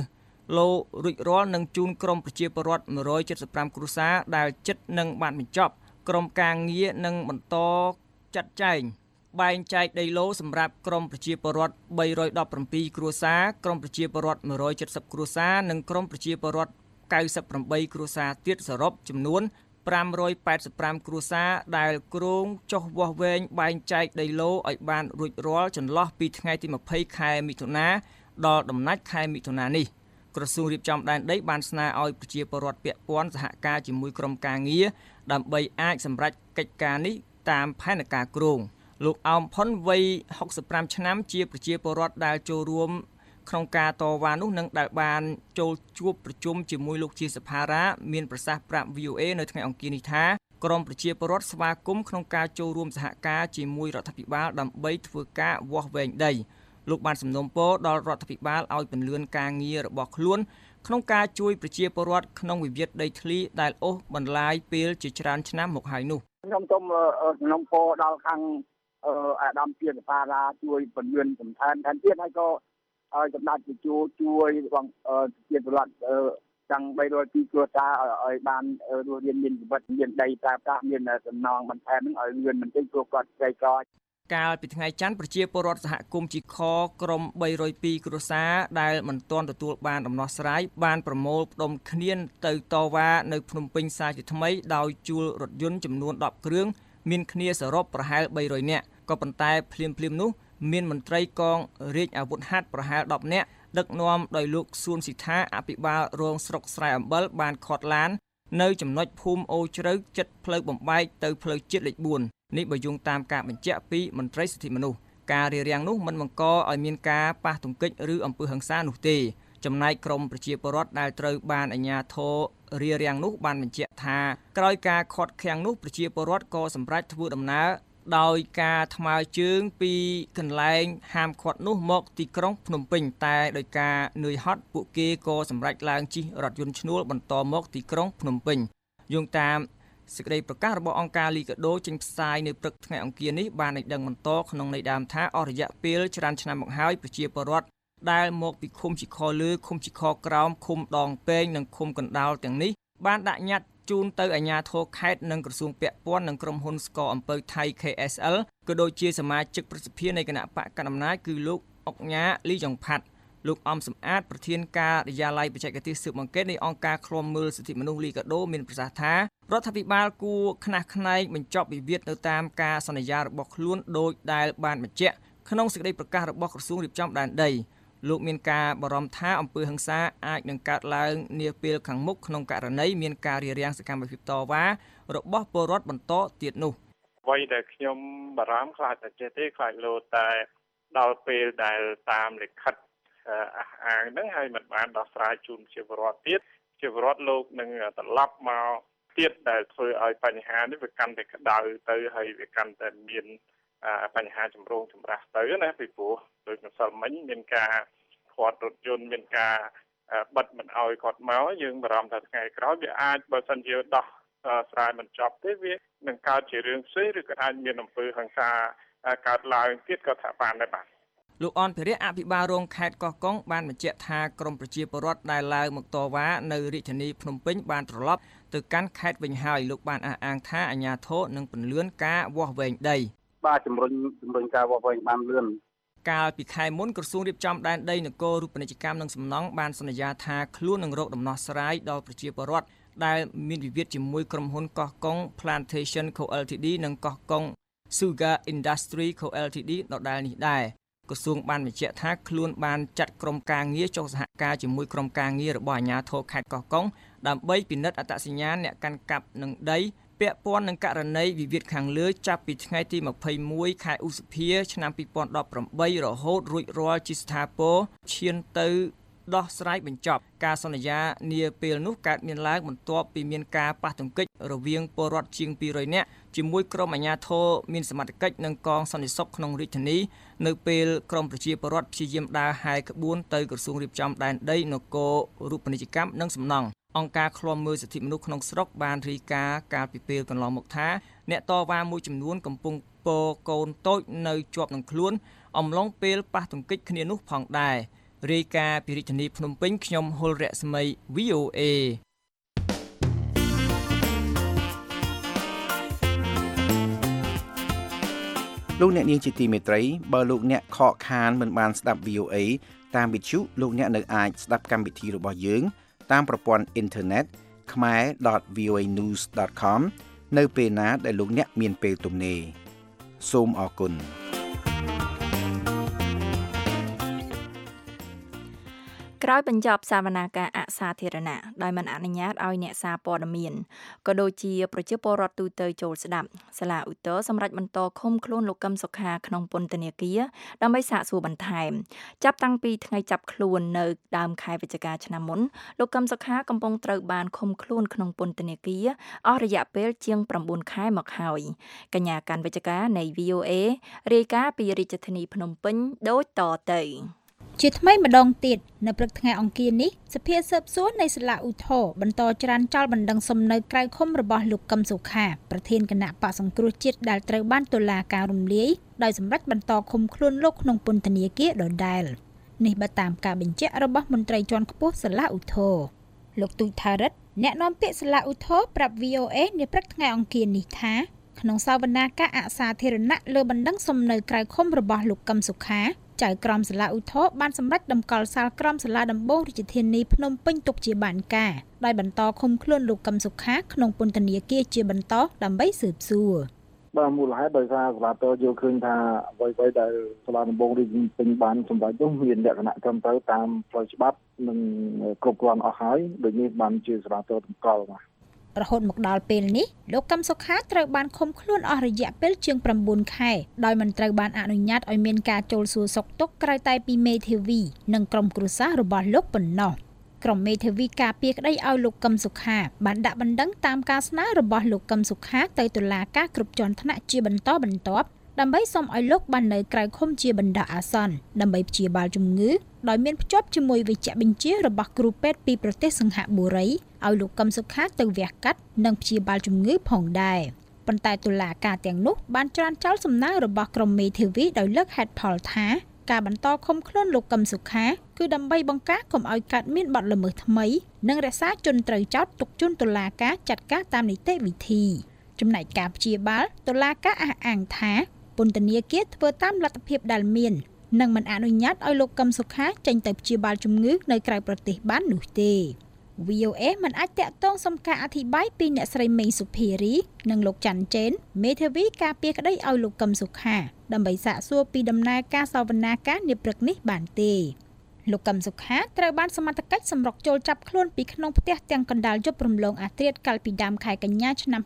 លោករួចរាល់នឹងជូនក្រុមប្រជាពលរដ្ឋ175គ្រួសារដែលជិតនឹងបានបញ្ចប់ក្រុមការងារនឹងបន្តចាត់ចែងបែងចែកដីឡូសម្រាប់ក្រុមប្រជាពលរដ្ឋ317គ្រួសារក្រុមប្រជាពលរដ្ឋ170គ្រួសារនិងក្រុមប្រជាពលរដ្ឋ98គ្រួសារទៀតសរុបចំនួន585គ្រួសារដែលគ្រោងចុះវាស់វែងបែងចែកដីឡូឲ្យបានរួចរាល់ចន្លោះពីថ្ងៃទី20ខែមិថុនាដល់ដំណាច់ខែមិថុនានេះក្រសួងរៀបចំដែនដីបានស្នើឲ្យប្រជាពលរដ្ឋពាក់ព័ន្ធសហការជាមួយក្រុមការងារដើម្បីអាចសម្រេចកិច្ចការនេះតាមផែនការគ្រោងលោកអោមផុនវ័យ65ឆ្នាំជាប្រជាពលរដ្ឋដែលចូលរួមក្នុងការតវ៉ានោះនឹងដែលបានចូលជួបប្រជុំជាមួយលោកជាសភារាមានប្រសាសន៍ប្រាប់ VOA នៅថ្ងៃអង្គារនេះថាក្រមប្រជាពលរដ្ឋស្វាគមន៍ក្នុងការចូលរួមសហការជាមួយរដ្ឋាភិបាលដើម្បីធ្វើការវាស់វែងដីលោកបានសំណូមពរដល់រដ្ឋាភិបាលឲ្យពន្លឿនការងាររបស់ខ្លួនក្នុងការជួយប្រជាពលរដ្ឋក្នុងវិវាទដីធ្លីដែលអូសបន្លាយពេលជាច្រើនឆ្នាំមកហើយនោះខ្ញុំសូមសំណូមពរដល់ខាងអាដាមជាសភារាជួយពន្លឿនសំខាន់ថែមទៀតហើយក៏ឲ្យសម្ដេចជួយបងជាពលរដ្ឋទាំង302គ្រួសារឲ្យបានរស់រានមានជីវិតមានដីប្រើប្រាស់មានសំណងបន្ថែមនឹងឲ្យលឿនបន្តិចព្រោះគាត់ក្រីក្រកាលពីថ្ងៃច័ន្ទប្រជាពលរដ្ឋសហគមន៍ជីខក្រុម302គ្រួសារដែលមិនទាន់ទទួលបានដំណោះស្រាយបានប្រមូលផ្ដុំគ្នាទៅតវ៉ានៅភ្នំពេញសាជាថ្មីដោយជួលរថយន្តចំនួន10គ្រឿងមានគ្នាសរុបប្រហែល300នាក់ក៏ប៉ុន្តែភ្លាមនោះមានមន្ត្រីកងរាជអាវុធហត្ថប្រហែល10នាក់ដឹកនាំដោយលោកសួនស៊ីថាអភិបាលរងស្រុកស្រែអំបិលបានខាត់ឡាននៅចំណុចភូមិអូជ្រៅចិត្តផ្លូវបំបែកទៅផ្លូវជាតិលេខ4នេះបើយោងតាមការបញ្ជាក់ពីមន្ត្រីសិទ្ធិមនុស្សការរារាំងនោះមិនបង្កឲ្យមានការប៉ះទង្គិចឬអំពើហិង្សានោះទេចំណែកក្រមប្រជាពលរដ្ឋដែលត្រូវបានអាជ្ញាធររារាំងនោះបានបញ្ជាក់ថាក្រោយការខាត់ខាំងនោះប្រជាពលរដ្ឋក៏សម្រេចធ្វើដំណើរដោយការថ្មើរជើងពីកន្លែងហាមឃាត់នោះមកទីក្រុងភ្នំពេញតែដោយការនឿយហត់ពួកគេក៏សម្រេចឡើងជិះរថយន្តឈ្នួលបន្តមកទីក្រុងភ្នំពេញយោងតាមសេចក្តីប្រកាសរបស់អង្គការលីកាដូចេញផ្សាយនៅព្រឹកថ្ងៃអង្គារនេះបានឲ្យដឹងបន្តក្នុងន័យដើមថាអស់រយៈពេលច្រើនឆ្នាំមកហើយប្រជាពលរដ្ឋដែលមកពីឃុំជីខលើឃុំជីខក្រោមឃុំដងពេងនិងឃុំកណ្ដាលទាំងនេះបានដាក់ញត្តិជូនទៅអាជ្ញាធរខេត្តនិងក្រសួងពាក់ព័ន្ធនិងក្រុមហ៊ុនស្ករអំពៅថៃ KSL ក៏ដូចជាសមាជិកប្រសិទ្ធិនៃគណៈបកកណ្ដាលអំណាចគឺលោកអុកញ៉ាលីយ៉ុងផាត់លោកអំសំអាតប្រធានការិយាល័យបច្ចេកទេសស៊ើបអង្កេតនៃអង្គការឃ្លាំមើលសិទ្ធិមនុស្សលីកាដូមានប្រសាសន៍ថារដ្ឋាភិបាលគួរខ្នះខ្នែងបញ្ចប់វិវាទនៅតាមការសន្យារបស់ខ្លួនដោយដែលបានបញ្ជាក់ក្នុងសេចក្តីប្រកាសរបស់ក្រសួងរៀបចំដែនដីលោកមានការបារម្ភថាអំពើហិង្សាអាចនឹងកើតឡើងនាពេលខាងមុខក្នុងករណីមានការរារាំងសកម្មភាពតវ៉ារបស់ពលរដ្ឋបន្តទៀតនោះអ្វីដែលខ្ញុំបារម្ភខ្លាចតែចេះទេខ្លាចលោតែដល់ពេលដែលតាមលិខិតអះអាងហ្នឹងហើយមិនបានដោះស្រាយជូនជាពលរដ្ឋទៀតជាពលរដ្ឋលោកនឹងត្រឡប់មកទៀតដែលធ្វើឲ្យបញ្ហានេះវាកាន់តែក្តៅទៅហើយវាកាន់តែមានបញ្ហាចម្រូងចម្រាសទៅណាពីព្រោះដូចម្សិលមិញមានការខាត់រថយន្តមានការបិទមិនឲ្យគាត់មកយើងបារម្ភថាថ្ងៃក្រោយវាអាចបើសិនជាដោះស្រាយមិនចប់ទេវានឹងកើតជារឿងផ្សេងឬក៏អាចមានអំពើហិង្សាកើតឡើងទៀតក៏ថាបានដែរបាទលោកអនភិរិយអភិបាលរងខេត្តកោះកុងបានបញ្ជាក់ថាក្រមប្រជាពលរដ្ឋដែលឡើងមកតវ៉ានៅរាជធានីភ្នំពេញបានត្រឡប់ទៅកាន់ខេត្តវិញហើយលោកបានអះអាងថាអាជ្ញាធរនឹងពន្លឿនការវាស់វែងដីបាទជំរុញការវាស់វែងបានលឿនកាលពីខែមុនក្រសួងរៀបចំដែនដីនគររូបនីយកម្មនិងសំណង់បានសន្យាថាខ្លួននឹងរកដំណោះស្រាយដល់ប្រជាពលរដ្ឋដែលមានវិវាទជាមួយក្រុមហ៊ុនកោះកុង Plantation Co Ltd និងកោះកុង Sugar Industry Co Ltd ដដែលនេះដែរក្រសួងបានបញ្ជាក់ថាខ្លួនបានចាត់ក្រុមការងារចុះសហការជាមួយក្រុមការងាររបស់អាជ្ញាធរខេត្តកោះកុងដើម្បីពិនិត្យអត្តសញ្ញាណអ្នកកាន់កាប់នឹងដីពាក់ព័ន្ធនឹងករណីវិវាទខាងលើចាប់ពីថ្ងៃទី21ខែឧសភាឆ្នាំ2018រហូតរួចរាល់ជាស្ថាពរឈានទៅដោះស្រាយបញ្ចប់ការសន្យានាពេលនោះកើតមានឡើងបន្ទាប់ពីមានការប៉ះទង្គិចរវាងពលរដ្ឋជាង200នាក់ជាមួយក្រុមអាជ្ញាធរមានសមត្ថកិច្ចនិងកងសន្តិសុខក្នុងរាជធានីនៅពេលក្រុមប្រជាពលរដ្ឋព្យាយាមដើរហែកក្បួនទៅក្រសួងរៀបចំដែនដីនគររូបនីយកម្មនិងសំណង់អង្គការឃ្លាំមើលសិទ្ធិមនុស្សក្នុងស្រុកបានរាយការណ៍កាលពីពេលកន្លងមកថាអ្នកតវ៉ាមួយចំនួនកំពុងពរកូនតូចនៅជាប់នឹងខ្លួនអំឡុងពេលប៉ះទង្គិចគ្នានោះផងដែររាយការណ៍ពីរាជធានីភ្នំពេញខ្ញុំហុលរស្មី VOA លោកអ្នកនាងជាទីមេត្រីបើលោកអ្នកខកខានមិនបានស្ដាប់ VOA តាមវិទ្យុលោកអ្នកនៅអាចស្ដាប់កម្មវិធីរបស់យើងតាមប្រព័ន្ធអ៊ីនធឺណិត khmer.voanews.com នៅពេលណាដែលលោកអ្នកមានពេលទំនេរសូមអរគុណក្រោយបញ្ចប់សវនាការអសាធារណៈដោយមិនអនុញ្ញាតឲ្យអ្នកសារព័ត៌មានក៏ដូចជាប្រជាពលរដ្ឋទូទៅចូលស្ដាប់សាលាឧទ្ធរសម្រាប់បន្តឃុំខ្លួនលោកកឹមសុខាក្នុងពន្ធនាគារដើម្បីសាកសួរបន្ថែមចាប់តាំងពីថ្ងៃចាប់ខ្លួននៅដើមខែវិច្ឆិកាឆ្នាំមុនលោកកឹមសុខាកំពុងត្រូវបានឃុំខ្លួនក្នុងពន្ធនាគារអស់រយៈពេលជាង9ខែមកហើយកញ្ញាកាន់វិច្ឆិកានៃ VOA រាយការណ៍ពីរាជធានីភ្នំពេញដូចតទៅជាថ្មីម្ដងទៀតនៅព្រឹកថ្ងៃអង្គារនេះសភាស៊ើបសួរនៃសាលាឧទ្ធរបន្តច្រានចោលបណ្ដឹងសំណើក្រៅឃុំរបស់លោកកឹមសុខាប្រធានគណៈបក្សសង្គ្រោះជាតិដែលត្រូវបានតុលាការរំលាយដោយសម្រេចបន្តឃុំខ្លួនលោកក្នុងពន្ធនាគារដដែលនេះបើតាមការបញ្ជាក់របស់មន្ត្រីជាន់ខ្ពស់សាលាឧទ្ធរលោកទូចថារិទ្ធអ្នកនាំពាក្យសាលាឧទ្ធរប្រាប់ VOA នៅព្រឹកថ្ងៃអង្គារនេះថាក្នុងសវនាការអសាធារណៈលើបណ្ដឹងសំណើក្រៅឃុំរបស់លោកកឹមសុខាចៅក្រមសាលាឧទ្ធរបានសម្រេចតម្កល់សាលក្រមសាលាដំបងរាជធានីភ្នំពេញទុកជាបានការដោយបន្តឃុំខ្លួនលោកកឹមសុខាក្នុងពន្ធនាគារជាបន្តដើម្បីស៊ើបសួរបាទមូលហេតុដោយសារសាលាតយល់ឃើញថាអ្វីៗដែលសាលាដំបងរាជធានីពេញបានសម្រេចនោះមានលក្ខណៈត្រឹមត្រូវតាមផ្លូវច្បាប់និងគ្រប់គ្រាន់អស់ហើយដូចនេះបានជាសាលាតតម្កល់បាទរហូតមកដល់ពេលនេះលោកកឹមសុខាត្រូវបានឃុំខ្លួនអស់រយៈពេលជាង9ខែដោយមិនត្រូវបានអនុញ្ញាតឲ្យមានការចូលសួរសុខទុក្ខក្រៅតែពីមេធាវីនិងក្រុមគ្រួសាររបស់លោកប៉ុណ្ណោះក្រុមមេធាវីការពារក្តីឲ្យលោកកឹមសុខាបានដាក់បណ្ដឹងតាមការស្នើរបស់លោកកឹមសុខាទៅតុលាការគ្រប់ជាន់ថ្នាក់ជាបន្តបន្ទាប់ដើម្បីសុំឲ្យលោកបាននៅក្រៅឃុំជាបណ្ដោះអាសន្នដើម្បីព្យាបាលជំងឺដោយមានភ្ជាប់ជាមួយវេជ្ជបញ្ជារបស់គ្រូពេទ្យពីប្រទេសសិង្ហបុរីឲ្យលោកកឹមសុខាទៅវះកាត់និងព្យាបាលជំងឺផងដែរប៉ុន្តែតុលាការទាំងនោះបានច្រានចោលសំណើរបស់ក្រុមមេធាវីដោយលើកហេតុផលថាការបន្តឃុំខ្លួនលោកកឹមសុខាគឺដើម្បីបង្ការកុំឲ្យកើតមានបទល្មើសថ្មីនិងរក្សាជនត្រូវចោទទុកជូនតុលាការចាត់ការតាមនីតិវិធីចំណែកការព្យាបាលតុលាការអះអាងថាពន្ធនាគារធ្វើតាមលទ្ធភាពដែលមាននិងមិនអនុញ្ញាតឲ្យលោកកឹមសុខាចេញទៅព្យាបាលជំងឺនៅក្រៅប្រទេសបាននោះទេ VOA មិនអាចតាក់ទងសុំការអធិប្បាយពីអ្នកស្រីមេងសុភារីនិងលោកច័ន្ទចេនមេធាវីការពារក្តីឲ្យលោកកឹមសុខាដើម្បីសាកសួរពីដំណើរការសវនាការនាព្រឹកនេះបានទេលោកកឹមសុខាត្រូវបានសមត្ថកិច្ចសម្រុកចូលចាប់ខ្លួនពីក្នុងផ្ទះទាំងកណ្ដាលយប់រំលងអាធ្រាត្រកាលពីដើមខែកញ្ញាឆ្នាំ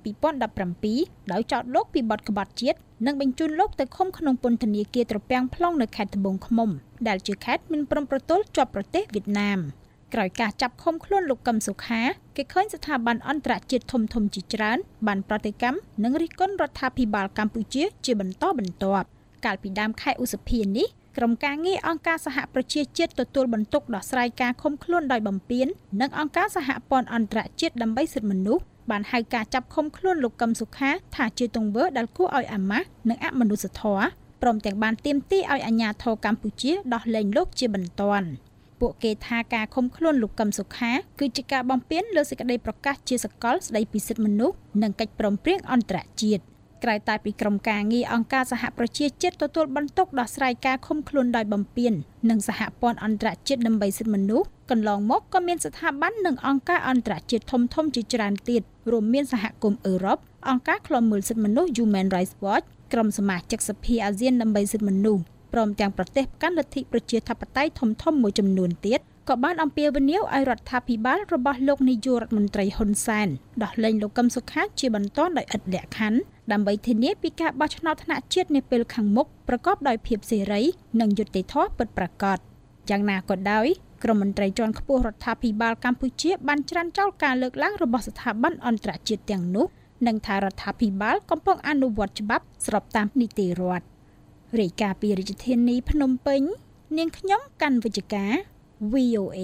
2017ដោយចោទលោកពីបទក្បត់ជាតិនិងបញ្ជូនលោកទៅឃុំក្នុងពន្ធនាគារត្រពាំង plong នៅខេត្តត្បូងឃ្មុំដែលជាខេត្តមានព្រំប្រទល់ជាប់ប្រទេសវៀតណាមក្រោយការចាប់ឃុំខ្លួនលោកកឹមសុខាគេឃើញស្ថាប័នអន្តរជាតិធំៗជាច្រើនបានប្រតិកម្មនិងរិះគន់រដ្ឋាភិបាលកម្ពុជាជាបន្តបន្ទាប់កាលពីដើមខែឧសភានេះក្រុមការងារអង្គការសហប្រជាជាតិទទួលបន្ទុកដោះស្រាយការឃុំខ្លួនដោយបំពាននិងអង្គការសហព័ន្ធអន្តរជាតិដើម្បីសិទ្ធិមនុស្សបានហៅការចាប់ឃុំខ្លួនលោកកឹមសុខាថាជាទង្វើដែលគួរឲ្យអាម៉ាស់និងអមនុស្សធម៌ព្រមទាំងបានទាមទារឲ្យអាជ្ញាធរកម្ពុជាដោះលែងលោកជាបន្ទាន់ពួកគេថាការឃុំខ្លួនលោកកឹមសុខាគឺជាការបំពានលើសេចក្តីប្រកាសជាសកលស្តីពីសិទ្ធិមនុស្សនិងកិច្ចព្រមព្រៀងអន្តរជាតិក្រៅតែពីក្រុមការងារអង្គការសហប្រជាជាតិទទួលបន្ទុកដោះស្រាយការឃុំខ្លួនដោយបំពាននិងសហព័ន្ធអន្តរជាតិដើម្បីសិទ្ធិមនុស្សកន្លងមកក៏មានស្ថាប័ននិងអង្គការអន្តរជាតិធំៗជាច្រើនទៀតរួមមានសហគមន៍អឺរ៉ុបអង្គការឃ្លាំមើលសិទ្ធិមនុស្ស Human Rights Watch ក្រុមសមាជិកសភាអាស៊ានដើម្បីសិទ្ធិមនុស្សព្រមទាំងប្រទេសកាន់លទ្ធិប្រជាធិបតេយ្យធំៗមួយចំនួនទៀតក៏បានអំពាវនាវឲ្យរដ្ឋាភិបាលរបស់លោកនាយករដ្ឋមន្ត្រីហ៊ុនសែនដោះលែងលោកកឹមសុខាជាបន្តដោយឥតលក្ខខណ្ឌដើម្បីធានាពីការបោះឆ្នោតថ្នាក់ជាតិនាពេលខាងមុខប្រកបដោយភាពសេរីនិងយុត្តិធម៌ពិតប្រាកដយ៉ាងណាក៏ដោយក្រុមមន្ត្រីជាន់ខ្ពស់រដ្ឋាភិបាលកម្ពុជាបានច្រានចោលការលើកឡើងរបស់ស្ថាប័នអន្តរជាតិទាំងនោះនិងថារដ្ឋាភិបាលកំពុងអនុវត្តច្បាប់ស្របតាមនីតិរដ្ឋរាយការណ៍ពីរាជធានីភ្នំពេញនាងខ្ញុំកាន់វិជ្ជការ VOA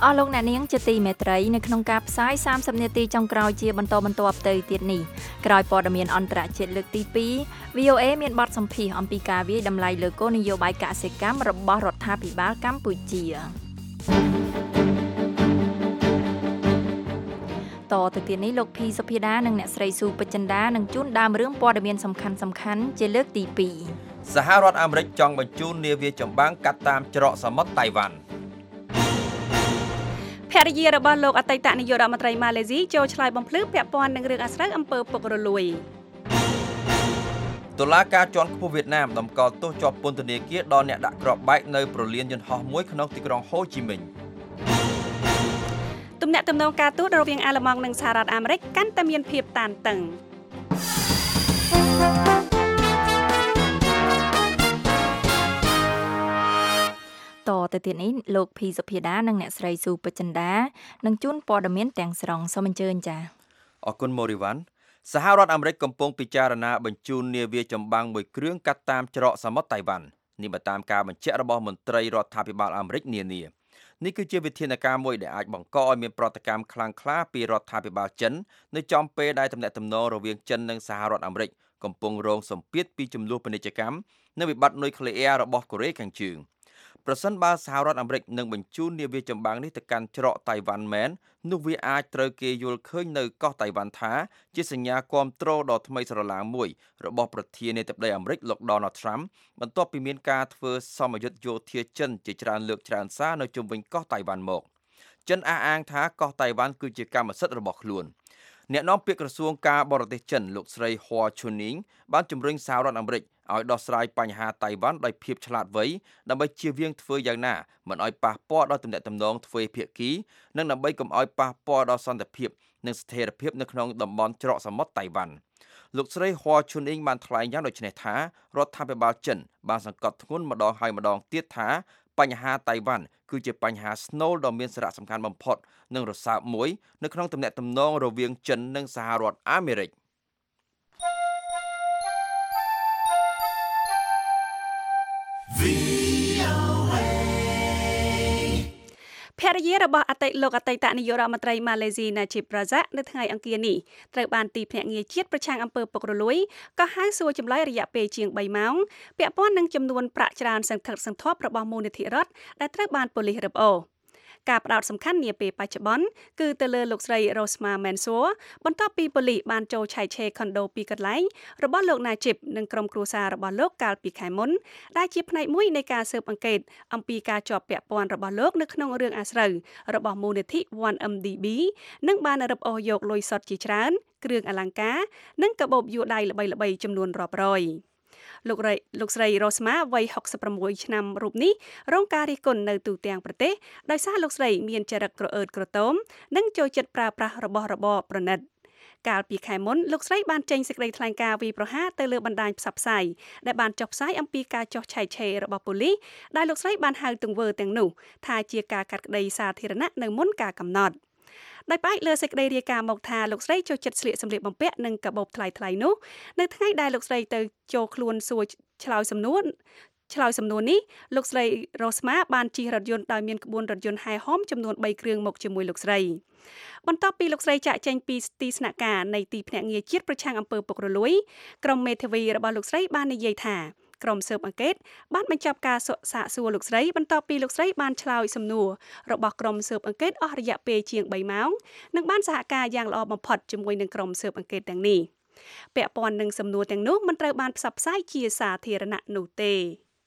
អស់លោកអ្នកនាងជាទីមេត្រីនៅក្នុងការផ្សាយ30នាទីចុងក្រោយជាបន្តបន្ទាប់ទៅទៀតនេះក្រោយព័ត៌មានអន្តរជាតិលើកទី2 VOA មានបទសម្ភាសន៍អំពីការវាយតម្លៃលើគោលនយោបាយកសិកម្មរបស់រដ្ឋាភិបាលកម្ពុជាតទៅទៀតនេះលោកភីសុភាដានិងអ្នកស្រីស៊ូពេជ្រចិន្តានឹងជូនដើមរឿងព័ត៌មានសំខាន់ៗជាលើកទី2 សហរដ្ឋអាមេរិកចង់បញ្ជូននាវាចម្បាំងកាត់តាមច្រកសមុទ្រតៃវ៉ាន់ភរិយារបស់លោកអតីតនាយករដ្ឋមន្ត្រីម៉ាឡេស៊ីចូលឆ្លើយបំភ្លឺពាក់ព័ន្ធនឹងរឿងអាស្រូវអំពើពុករលួយតុលាការជាន់ខ្ពស់វៀតណាមតម្កល់ទោសជាប់ពន្ធនាគារដល់អ្នកដាក់គ្រាប់បែកនៅប្រលានយន្តហោះមួយក្នុងទីក្រុងហូជីមិញទំនាក់ទំនងការទូតរវាងអាល្លឺម៉ង់និងសហរដ្ឋអាមេរិកកាន់តែមានភាពតានតឹងតទៅទៀតនេះលោកភីសុភាដានិងអ្នកស្រីស៊ូពេជ្រចិន្តានឹងជូនព័ត៌មានទាំងស្រុងសូមអញ្ជើញចា៎អរគុណម៉ូរីវ៉ាន់សហរដ្ឋអាមេរិកកំពុងពិចារណាបញ្ជូននាវាចម្បាំងមួយគ្រឿងកាត់តាមច្រកសមុទ្រតៃវ៉ាន់នេះបើតាមការបញ្ជាក់របស់មន្ត្រីរដ្ឋាភិបាលអាមេរិកនានានេះគឺជាវិធានការមួយដែលអាចបង្កឲ្យមានប្រតិកម្មខ្លាំងក្លាពីរដ្ឋាភិបាលចិននៅចំពេលដែលទំនាក់ទំនងរវាងចិននិងសហរដ្ឋអាមេរិកកំពុងរងសម្ពាធពីចំនួនពាណិជ្ជកម្មនិងវិបត្តិនុយក្លេអ៊ែររបស់កូរ៉េខាងជើងប្រសិនបើសហរដ្ឋអាមេរិកនឹងបញ្ជូននាវាចម្បាំងនេះទៅកាន់ច្រកតៃវ៉ាន់មែននោះវាអាចត្រូវគេយល់ឃើញនៅកោះតៃវ៉ាន់ថាជាសញ្ញាគាំទ្រដ៏ថ្មីស្រឡាងមួយរបស់ប្រធានាធិបតីអាមេរិកលោក Donald Trump បន្ទាប់ពីមានការធ្វើសមយុទ្ធយោធាចិនជាច្រើនលើកច្រើនសារនៅជុំវិញកោះតៃវ៉ាន់មកចិនអះអាងថាកោះតៃវ៉ាន់គឺជាកម្មសិទ្ធិរបស់ខ្លួនអ្នកនាំពាក្យក្រសួងការបរទេសចិនលោកស្រី Hua Chunying បានជំរុញសហរដ្ឋអាមេរិកឲ្យដោះស្រាយបញ្ហាតៃវ៉ាន់ដោយភាពឆ្លាតវៃដើម្បីជៀសវាងធ្វើយ៉ាងណាមិនឲ្យប៉ះពាល់ដល់ទំនាក់ទំនងទ្វេភាគីនិងដើម្បីកុំឲ្យប៉ះពាល់ដល់សន្តិភាពនិងស្ថិរភាពនៅក្នុងតំបន់ច្រកសមុទ្រតៃវ៉ាន់លោកស្រី Hua Chunying បានថ្លែងយ៉ាងដូចនេះថារដ្ឋាភិបាលចិនបានសង្កត់ធ្ងន់ម្ដងហើយម្ដងទៀតថាបញ្ហាតៃវ៉ាន់គឺជាបញ្ហាស្នូលដ៏មានសារៈសំខាន់បំផុតនិងរសើបមួយនៅក្នុងទំនាក់ទំនងរវាងចិននិងសហរដ្ឋអាមេរិកភរិយារបស់លោកអតីតនាយករដ្ឋមន្ត្រីម៉ាឡេស៊ីណាជីបរ៉ាហ្សាក់នៅថ្ងៃអង្គារនេះត្រូវបានទីភ្នាក់ងារជាតិប្រឆាំងអំពើពុករលួយក៏ហៅសួរចម្លើយរយៈពេលជាង3ម៉ោងពាក់ព័ន្ធនឹងចំនួនប្រាក់ច្រើនសន្ធឹកសន្ធាប់របស់មូលនិធិរដ្ឋដែលត្រូវបានប៉ូលីសរឹបអូសការផ្ដោតសំខាន់នាពេលបច្ចុប្បន្នគឺទៅលើលោកស្រី Rosma Mansour បន្ទាប់ពីប៉ូលីសបានចូលឆែកឆេរខុនដូពីកន្លែងរបស់លោកណាជីបនិងក្រុមគ្រួសាររបស់លោកកាលពីខែមុនដែលជាផ្នែកមួយនៃការស៊ើបអង្កេតអំពីការជាប់ពាក់ព័ន្ធរបស់លោកនៅក្នុងរឿងអាស្រូវរបស់មូលនិធិ 1MDB និងបានរឹបអូសយកលុយសុទ្ធជាច្រើនគ្រឿងអលង្ការនិងកាបូបយួរដៃល្បីៗចំនួនរាប់រយលោកស្រីរ៉ូស្មាវ័យ66ឆ្នាំរូបនេះរងការរិះគន់នៅទូទាំងប្រទេសដោយសារលោកស្រីមានចរិតក្រអឺតក្រទមនិងចូលចិត្តប្រើប្រាស់របស់របរប្រណិតកាលពីខែមុនលោកស្រីបានចេញសេចក្តីថ្លែងការណ៍វាយប្រហារទៅលើបណ្ដាញផ្សព្វផ្សាយដែលបានចុះផ្សាយអំពីការចុះឆែកឆេររបស់ប៉ូលីសដែលលោកស្រីបានហៅទង្វើទាំងនោះថាជាការកាត់ក្តីសាធារណៈនៅមុនការកំណត់ដោយផ្អែកលើសេចក្តីរាយការណ៍មកថាលោកស្រីចូលចិត្តស្លៀកសម្លៀកបំពាក់និងកាបូបថ្លៃៗនោះនៅថ្ងៃដែលលោកស្រីទៅចូលខ្លួនសួរឆ្លើយសំណួរនេះលោកស្រីរ៉ូស្មាបានជិះរថយន្តដោយមានក្បួនរថយន្តហែហមចំនួន3គ្រឿងមកជាមួយលោកស្រីបន្ទាប់ពីលោកស្រីចាក់ចែងពីទីស្នាក់ការនៃទីភ្នាក់ងារជាតិប្រឆាំងអំពើពុករលួយក្រុមមេធាវីរបស់លោកស្រីបាននិយាយថាក្រុមស៊ើបអង្កេតបានបញ្ចប់ការសាកសួរលោកស្រីបន្ទាប់ពីលោកស្រីបានឆ្លើយសំណួររបស់ក្រុមស៊ើបអង្កេតអស់រយៈពេលជាង3ម៉ោងនិងបានសហការយ៉ាងល្អបំផុតជាមួយនឹងក្រុមស៊ើបអង្កេតទាំងនេះពាក់ព័ន្ធនឹងសំណួរទាំងនោះមិនត្រូវបានផ្សព្វផ្សាយជាសាធារណៈនោះទេ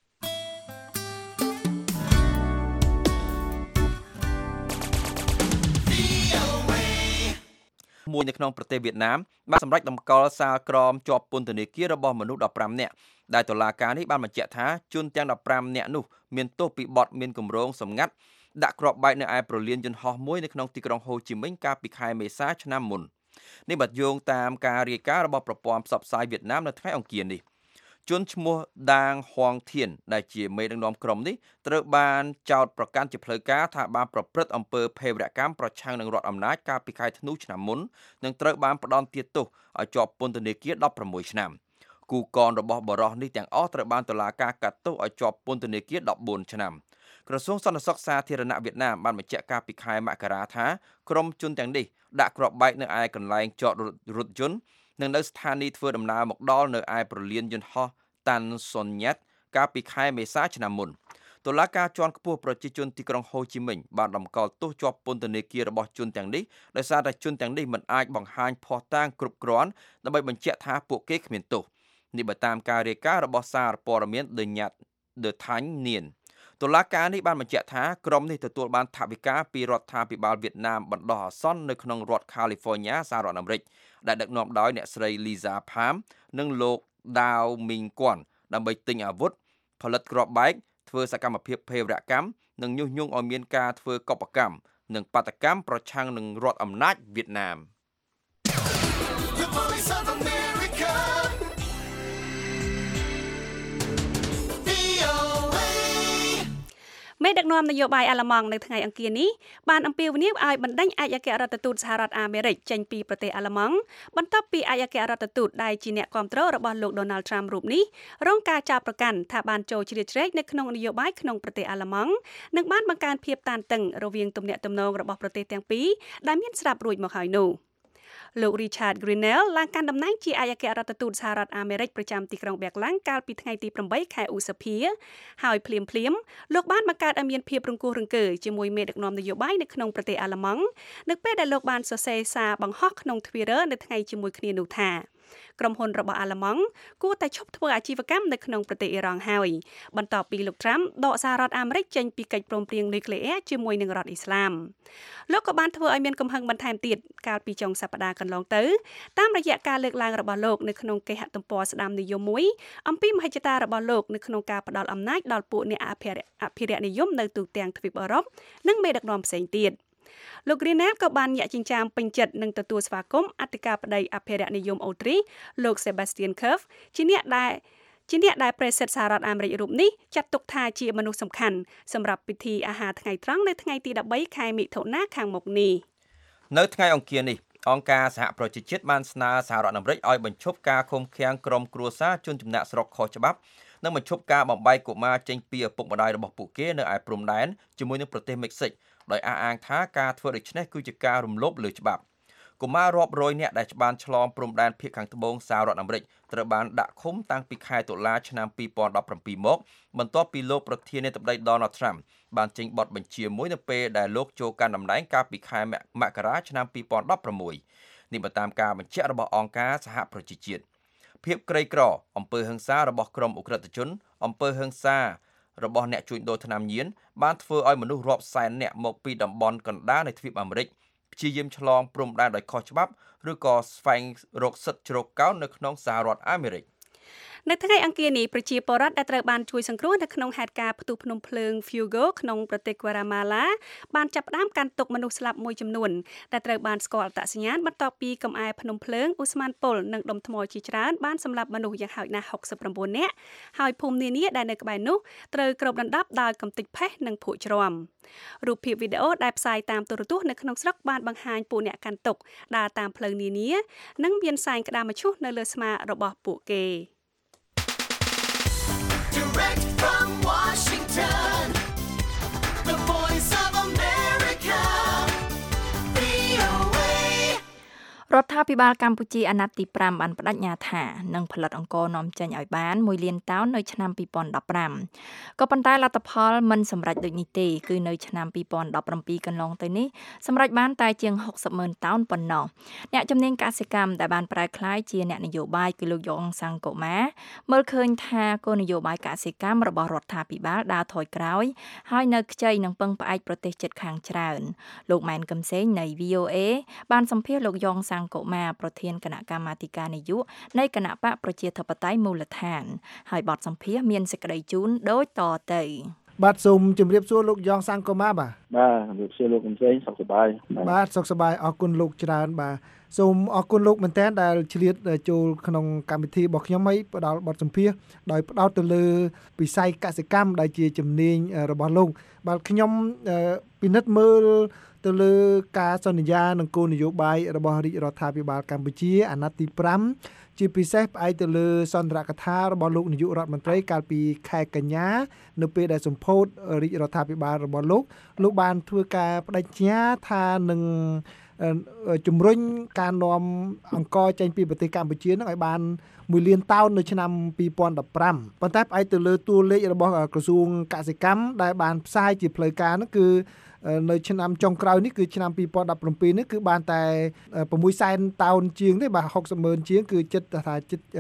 មួយនៅក្នុងប្រទេសវៀតណាមបានសម្រេចតម្កល់សាលក្រមជាប់ពន្ធនាគាររបស់មនុស្ស15នាក់ដែលតុលាការនេះបានបញ្ជាក់ថាជនទាំង15នាក់នោះមានទោសពីបទមានគម្រោងសម្ងាត់ដាក់គ្រាប់បែកនៅឯប្រលានយន្តហោះមួយនៅក្នុងទីក្រុងហូជីមិញកាលពីខែមេសាឆ្នាំមុននេះបាត់យោងតាមការរាយការណ៍របស់ប្រព័ន្ធផ្សព្វផ្សាយវៀតណាមនៅថ្ងៃអង្គារនេះជនឈ្មោះដាងហួងធៀនដែលជាមេដឹកនាំក្រុមនេះត្រូវបានចោទប្រកាន់ជាផ្លូវការថាបានប្រព្រឹត្តអំពើភេរវកម្មប្រឆាំងនឹងរដ្ឋអំណាចកាលពីខែធ្នូឆ្នាំមុននិងត្រូវបានផ្ដន្ទាទោសឲ្យជាប់ពន្ធនាគារ16ឆ្នាំគូកនរបស់បរិះនេះទាំងអស់ត្រូវបានតុលាការកាត់ទោសឲ្យជាប់ពន្ធនាគារ14ឆ្នាំក្រសួងសន្តិសុខសាធារណៈវៀតណាមបានបញ្ជាក់ការពីខែមករាថាក្រុមជនទាំងនេះដាក់គ្រាប់បែកនៅឯកន្លែងចតរថយន្តនិងនៅស្ថានីយ៍ធ្វើដំណើរមកដល់នៅឯប្រលានយន្តហោះតាន់សុនញ៉ាត់កាលពីខែមេសាឆ្នាំមុនតុលាការជាន់ខ្ពស់ប្រជាជនទីក្រុងហូជីមិញបានតម្កល់ទោសជាប់ពន្ធនាគាររបស់ជនទាំងនេះដោយសារតែជនទាំងនេះមិនអាចបង្ហាញភស្តុតាងគ្រប់គ្រាន់ដើម្បីបញ្ជាក់ថាពួកគេគ្មានទោសនេះបើតាមការរាយការណ៍របស់សារព័ត៌មាន The Thanh Nien តុលាការនេះបានបញ្ជាក់ថាក្រុមនេះទទួលបានថវិកាពីរដ្ឋាភិបាលវៀតណាមបណ្ដោះអាសន្ននៅក្នុងរដ្ឋ California សហរដ្ឋអាមេរិកដែលដឹកនាំដោយអ្នកស្រី Lisa Pham និងលោក Dao Minh Quan ដើម្បីទិញអាវុធផលិតគ្រាប់បែកធ្វើសកម្មភាពភេរវកម្មនិងញុះញង់ឲ្យមានការធ្វើកុប្បកម្មនិងបាតកម្មប្រឆាំងនឹងរដ្ឋអំណាចវៀតណាម The Voice of America. VOA. មេដឹកនាំនយោបាយអាល្លឺម៉ង់នៅថ្ងៃអង្គារនេះបានអំពាវនាវឲ្យបណ្ដេញឯកអគ្គរដ្ឋទូតសហរដ្ឋអាមេរិកចេញពីប្រទេសអាល្លឺម៉ង់បន្ទាប់ពីឯកអគ្គរដ្ឋទូតដែលជាអ្នកគាំទ្ររបស់លោក Donald Trump រូបនេះរងការចោទប្រកាន់ថាបានចូលជ្រៀតជ្រែកនៅក្នុងនយោបាយក្នុងប្រទេសអាល្លឺម៉ង់និងបានបង្កើនភាពតានតឹងរវាងទំនាក់ទំនងរបស់ប្រទេសទាំងពីរដែលមានស្រាប់រួចមកហើយនោះលោក Richard Grenell ឡើងកាន់តំណែងជាឯកអគ្គរដ្ឋទូតសហរដ្ឋអាមេរិកប្រចាំទីក្រុងប៊ែកឡាំងកាលពីថ្ងៃទី8ខែឧសភាហើយភ្លាមលោកបានបង្កើតឲ្យមានភាពរង្គោះរង្គើជាមួយមេដឹកនាំនយោបាយនៅក្នុងប្រទេសអាល្លឺម៉ង់នៅពេលដែលលោកបានសរសេរសារបង្ហោះក្នុង Twitter នៅថ្ងៃជាមួយគ្នានោះថាក្រុមហ៊ុនរបស់អាល្លឺម៉ង់គួរតែឈប់ធ្វើអាជីវកម្មនៅក្នុងប្រទេសអ៊ីរ៉ង់ហើយបន្ទាប់ពីលោក Trump ដកសហរដ្ឋអាមេរិកចេញពីកិច្ចព្រមព្រៀងនុយក្លេអ៊ែរជាមួយនឹងរដ្ឋអ៊ីស្លាមលោកក៏បានធ្វើឲ្យមានកំហឹងបន្ថែមទៀតកាលពីចុងសប្តាហ៍កន្លងទៅតាមរយៈការលើកឡើងរបស់លោកនៅក្នុងគេហទំព័រស្ដាមនិយមមួយអំពីមហិច្ឆតារបស់លោកនៅក្នុងការផ្ដល់អំណាចដល់ពួកអ្នកអភិរក្សនិយមនៅទូទាំងទ្វីបអឺរ៉ុបនិងមេដឹកនាំផ្សេងទៀតលោក Grenell ក៏បានញាក់ចិញ្ចាមពេញចិត្តនឹងទទួលស្វាគមន៍អធិការបតីអភិរក្សនិយមអូទ្រីសលោក Sebastian Kurz ជាអ្នកដែលប្រេសិតសហរដ្ឋអាមេរិករូបនេះចាត់ទុកថាជាមនុស្សសំខាន់សម្រាប់ពិធីអាហារថ្ងៃត្រង់នៅថ្ងៃទី13ខែមិថុនាខាងមុខនេះនៅថ្ងៃអង្គារនេះអង្គការសហប្រជាជាតិបានស្នើសហរដ្ឋអាមេរិកឲ្យបញ្ឈប់ការឃុំឃាំងក្រុមគ្រួសារជនចំណាក់ស្រុកខុសច្បាប់និងបញ្ឈប់ការបំបែកកុមារចេញពីឪពុកម្ដាយរបស់ពួកគេនៅឯព្រំដែនជាមួយនឹងប្រទេសមិចស៊ិកដោយអះអាងថាការធ្វើដូច្នេះគឺជាការរំលោភលើច្បាប់កុមាររាប់រយនាក់ដែលបានឆ្លងព្រំដែនភាគខាងត្បូងសហរដ្ឋអាមេរិកត្រូវបានដាក់ឃុំតាំងពីខែតុលាឆ្នាំ2017មកបន្ទាប់ពីលោកប្រធានាធិបតី Donald Trump បានចេញបទបញ្ជាមួយនៅពេលដែលលោកចូលកាន់តំណែងកាលពីខែមករាឆ្នាំ2016នេះបើតាមការបញ្ជាក់របស់អង្គការសហប្រជាជាតិភាពក្រីក្រអំពើហិង្សារបស់ក្រុមអ ுக ្រិតជនអំពើហិង្សារបស់អ្នកជួញដូរថ្នាំញៀនបានធ្វើឲ្យមនុស្សរាប់សែននាក់មកពីតំបន់កណ្ដាលនៃទ្វីបអាមេរិកព្យាយាមឆ្លងព្រំដែនដោយខុសច្បាប់ឬក៏ស្វែងរកសិទ្ធិជ្រកកោននៅក្នុងសហរដ្ឋអាមេរិកនៅថ្ងៃអង្គារនេះប្រជាពលរដ្ឋដែលត្រូវបានជួយសង្គ្រោះនៅក្នុងហេតុការណ៍ផ្ទុះភ្នំភ្លើង Fuego ក្នុងប្រទេស Guatemala បានចាប់ផ្ដើមកាន់ទុកមនុស្សស្លាប់មួយចំនួនដែលត្រូវបានស្គាល់អត្តសញ្ញាណបន្ទាប់ពីកំអែភ្នំភ្លើងឧស្ម័នពុលនិងដុំថ្មជាច្រើនបានសម្លាប់មនុស្សយ៉ាងហោចណាស់69នាក់ហើយភូមិនានាដែលនៅក្បែរនោះត្រូវគ្របដណ្ដប់ដោយកំទេចផេះនិងភក់ជ្រាំរូបភាពវីដេអូដែលផ្សាយតាមទូរទស្សន៍នៅក្នុងស្រុកបានបង្ហាញពួកអ្នកកាន់ទុកដើរតាមផ្លូវនានានិងមានសែងក្តារមឈូសនៅលើស្មារបស់ពួកគេ Direct from Washington, the Voice of America, VOA. រដ្ឋាភិបាលកម្ពុជាអាណត្តិទី5បានបដិញ្ញាថានឹងផលិតអង្ករនាំចេញឲ្យបាន1លានតោននៅឆ្នាំ2015ក៏ប៉ុន្តែលទ្ធផលមិនសម្រេចដូចនេះទេគឺនៅឆ្នាំ2017កន្លងទៅនេះសម្រេចបានតែជាង60,000តោនប៉ុណ្ណោះអ្នកជំនាញកសិកម្មដែលបានប្រែក្លាយជាអ្នកនយោបាយគឺលោកយ៉ងសង្គមាមើលឃើញថាគោលនយោបាយកសិកម្មរបស់រដ្ឋាភិបាលដើរថយក្រោយហើយនៅខ្ចីនឹងពឹងផ្អែកប្រទេសជិតខាងច្រើនលោកម៉ែនកឹមសេងនៃ VOA បានសម្ភាសន៍លោកយ៉ងសង្គមាប្រធានគណៈកម្មាធិការនយោបាយនៃគណៈបកប្រជាធិបតេយ្យមូលដ្ឋានហើយបទសម្ភាសន៍មានសេចក្តីជូនដូចតទៅបាទសូមជម្រាបសួរលោកយ៉ងសង្គមាបាទជម្រាបសួរលោកកំសែងសុខសប្បាយបាទសុខសប្បាយអរគុណលោកច្រើនបាទសូមអរគុណលោកមែនតើដែលឆ្លៀតចូលក្នុងកម្មវិធីរបស់ខ្ញុំឲ្យផ្ដល់បទសម្ភាសន៍ដោយផ្ដោតទៅលើវិស័យកសិកម្មដែលជាជំនាញរបស់លោកបាទខ្ញុំពិនិត្យមើលទៅលើការសន្យានិងគោលនយោបាយរបស់រាជរដ្ឋាភិបាលកម្ពុជាអាណត្តិទី5 ជាពិសេសផ្អែកទៅលើសន្ទរកថារបស់លោកនាយករដ្ឋមន្ត្រីកាលពីខែកញ្ញានៅពេលដែលសម្ពោធរាជរដ្ឋាភិបាលរបស់លោកបានធ្វើការបដិញ្ញាថានឹងជំរុញការនាំអង្គចេញពីប្រទេសកម្ពុជានឹងឲ្យបាន1លានតោននៅឆ្នាំ2015ប៉ុន្តែផ្អែកទៅលើតួលេខរបស់ក្រសួងកសិកម្មដែលបានផ្សាយជាផ្លូវការនោះគឺនៅឆ្នាំចុងក្រោយនេះគឺឆ្នាំ2017នេះគឺបានតែ6សែនតោនជាងទេបាទ60,000ជាងគឺចិត្តថា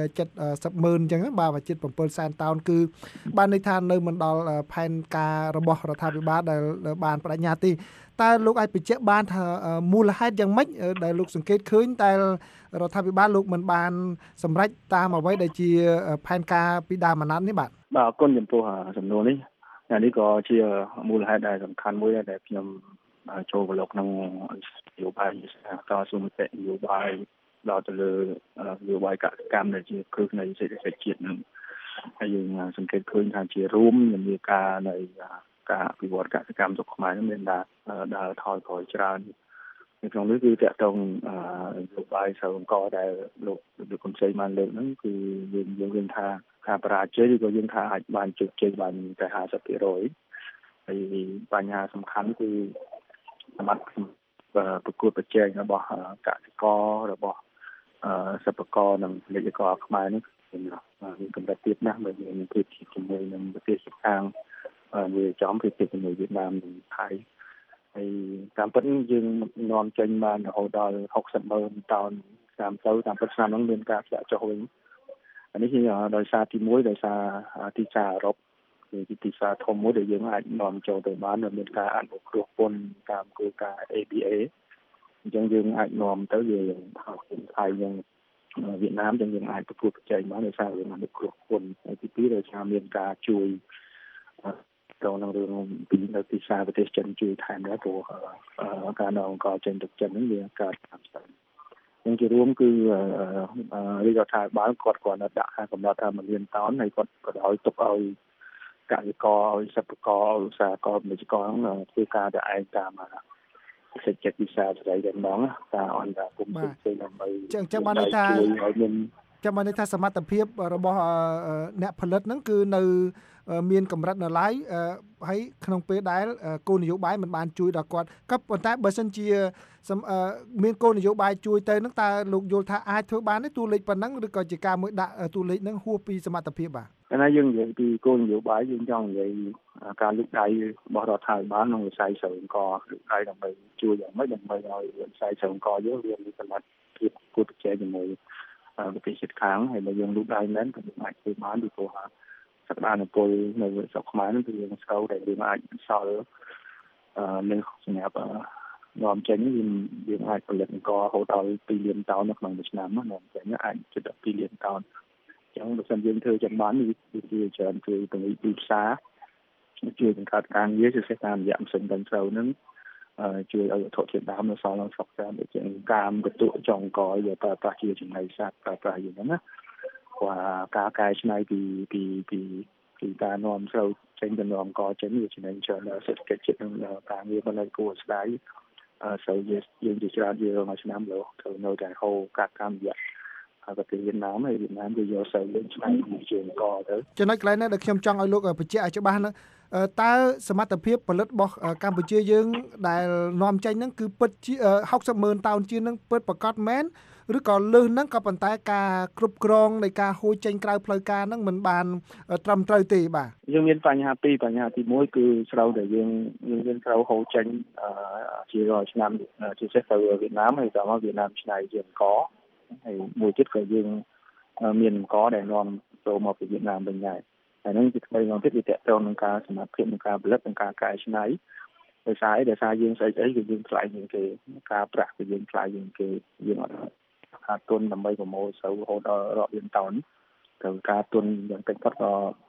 70,000អញ្ចឹងបាទចិត្ត7សែនតោនគឺបានន័យថានៅមិនដល់ផែនការរបស់រដ្ឋាភិបាលដែលបានបដិញ្ញាទេតើលោកអាចបញ្ជាក់បានថាមូលហេតុយ៉ាងម៉េចដែលលោកសង្កេតឃើញតែរដ្ឋាភិបាលលោកមិនបានសម្រេចតាមអ្វីដែលជាផែនការពីដើមអាណត្តិនេះបាទអរគុណចំពោះសំណួរនេះនេះក៏ជាមូលហេតុដែលសំខាន់មួយដែលខ្ញុំចូលប្រឡូកក្នុងនយោបាយតស៊ូមតិនយោបាយដល់ទៅលើនយោបាយកសិកម្មដែលជាគ្រឹះនៃសេដ្ឋកិច្ចជាតិនឹងហើយយើងសង្កេតឃើញថាជារួមនឹងមានការនៃការអភិវឌ្ឍកសិកម្មស្រុកខ្មែរនឹងមានដើរថយក្រោយច្រើននៅក្នុងនេះគឺតកតងនយោបាយស្រូវអង្គដែលលោកហ៊ុនសែនបានលើកហ្នឹងគឺយើងថាការបរាជ័យឬក៏យើងថាអាចបានជោគជ័យបានតែ 50% ហើយបញ្ហាសំខាន់គឺសមត្ថភាពប្រកួតប្រជែងរបស់កសិកររបស់សិប្បករនិងផលិតករខ្មែរនេះមានកម្រិតទាបណាស់បើយើងប្រៀបធៀបជាមួយនឹងប្រទេសជិតខាងវាចំប្រៀបធៀបជាមួយវៀតណាមនិងថៃហើយតាមពិតយើងនាំចេញបានរហូតដល់60,000តោនតាមពិតឆ្នាំហ្នឹងមានការធ្លាក់ចុះវិញនេះគឺដោយសារទី1ដោយសារទីផ្សារអឺរ៉ុបគឺទីផ្សារធំមួយដែលយើងអាចនាំចូលទៅបានដោយមានការអនុគ្រោះពន្ធតាមគោលការណ៍ ABA អញ្ចឹងយើងអាចនាំទៅយើងថៃយើងវៀតណាមយើងអាចប្រកួតប្រជែងបានដោយសារយើងអនុគ្រោះពន្ធហើយទី2ដោយសារមានការជួយទៅនឹងរឿងពីនៅទីផ្សារប្រទេសចិនជួយថែមដែរព្រោះការនាំអង្គចេញទៅចិនហ្នឹងវាកើតតាមស្ទើរជារួមគឺរាជរដ្ឋាភិបាលគាត់ដាក់ការកំណត់ថា1លានតោនហើយគាត់ក៏ឲ្យទុកឲ្យកសិករឲ្យសិប្បករឧស្សាហកម្មពាណិជ្ជករធ្វើការទៅឯងតាមសេដ្ឋកិច្ចវិសាលស្រីតែម្ដងការអន្តរកម្មផ្សេងៗដើម្បីចឹងបានន័យថាសមត្ថភាពរបស់អ្នកផលិតហ្នឹងគឺនៅមានកម្រិតនៅឡើយហើយក្នុងពេលដែលគោលនយោបាយមិនបានជួយដល់គាត់ក៏ប៉ុន្តែបើសិនជាមានគោលនយោបាយជួយទៅហ្នឹងតើលោកយល់ថាអាចធ្វើបានទេតួលេខប៉ុណ្ណឹងឬក៏ជាការមួយដាក់តួលេខហ្នឹងហួសពីសមត្ថភាពបាទតែយើងនិយាយពីគោលនយោបាយយើងចង់និយាយការលើកដៃរបស់រដ្ឋាភិបាលក្នុងវិស័យស្រូវអង្ករលើកដៃដើម្បីជួយយ៉ាងម៉េចដើម្បីឲ្យវិស័យស្រូវអង្ករយើងវាមានសមត្ថភាពគួរប្រជែងជាមួយប្រទេសជិតខាងហើយបើយើងលើកដៃមែនក៏យើងអាចធ្វើបានពីព្រោះសក្តានុពលនៅស្រុកខ្មែរនោះគឺយើងស្រូវដែលយើងអាចសល់នឹងសម្រាប់នាំចេញយើងអាចផលិតអង្កររហូតដល់2លានតោននៅក្នុងមួយឆ្នាំនាំចេញអាចជិតដល់2លានតោនអញ្ចឹងបើសិនយើងធ្វើចំបានវាជាច្រើនជួយពង្រីកទីផ្សារជួយបង្កើតការងារជាពិសេសតាមរយៈម៉ាស៊ីនដាំស្រូវហ្នឹងជួយឲ្យវត្ថុធាតុដើមនៅសល់ក្នុងស្រុកច្រើនដូចជាកាមកន្ទក់ចុងកយកប្រើប្រាស់ជាចំណីសត្វប្រើប្រាស់យ៉ាងហ្នឹងណាព្រោះការកែច្នៃពីការនាំស្រូវចេញទៅនាំអង្ករចេញវាចំណេញច្រើនដល់សេដ្ឋកិច្ចជាតិនិងការងារមិនឲ្យគួរស្ដាយស្រូវយើងជាច្រើនយើងមួយឆ្នាំលោកត្រូវនៅតែហូរកាត់តាមរយៈប្រទេសវៀតណាមហើយវៀតណាមវាយកស្រូវយើងច្នៃជាអង្ករទៅចំណុចកន្លែងនេះដែលខ្ញុំចង់ឲ្យលោកបញ្ជាក់ឲ្យច្បាស់ហ្នឹងតើសមត្ថភាពផលិតរបស់កម្ពុជាយើងដែលនាំចេញហ្នឹងគឺពិតជា60,000តោនជាងហ្នឹងពិតប្រកបមែនឬក៏លើសហ្នឹងក៏ប៉ុន្តែការគ្រប់គ្រងនៃការហួចចេញក្រៅផ្លូវការហ្នឹងមិនបានត្រឹមត្រូវទេបាទយើងមានបញ្ហាពីរបញ្ហាទី1គឺស្រូវដែលយើងមានស្រូវហូរចេញជារាល់ឆ្នាំជាពិសេសទៅវៀតណាមហើយដល់មកវៀតណាមច្នៃជាអង្ករហើយមួយទៀតក៏យើងមានអង្ករដែលនាំចូលមកពីវៀតណាមវិញដែរហើយហ្នឹងជាថ្មីមកទៀតវាតកតងនឹងការសមត្ថភាពក្នុងការផលិតនិងការកែច្នៃដោយសារយើងស្អីគឺយើងថ្លៃជាងគេការប្រាក់គឺយើងថ្លៃជាងគេយើងអត់ខាតទុនដើម្បីប្រមូលស្រូវរហូតដល់រាប់លានតោនទៅការទុនយ៉ាងតិចក៏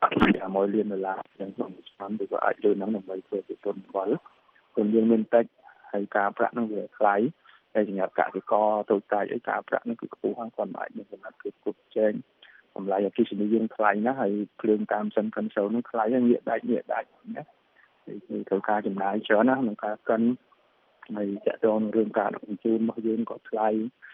100លានដុល្លារយ៉ាងក្នុងឆ្នាំឬក៏អាចលើហ្នឹងដើម្បីធ្វើជាទុនផលទុនយើងមានតិចហើយការប្រាក់ហ្នឹងវាថ្លៃហើយសម្រាប់កសិករតូចតាចឯការប្រាក់ហ្នឹងគឺខ្ពស់ហើយគាត់អាចមានសមត្ថភាពគ្រប់ចែងតម្លៃអគិសនីយើងថ្លៃណាស់ហើយគ្រឿងតាមសិនកិនសូវហ្នឹងថ្លៃហើយងាកដាច់ណាគឺត្រូវការចំណាយច្រើនណាស់ក្នុងការកិនហើយតកតងរឿងការដឹកជញ្ជូនរបស់យើងក៏ថ្លៃ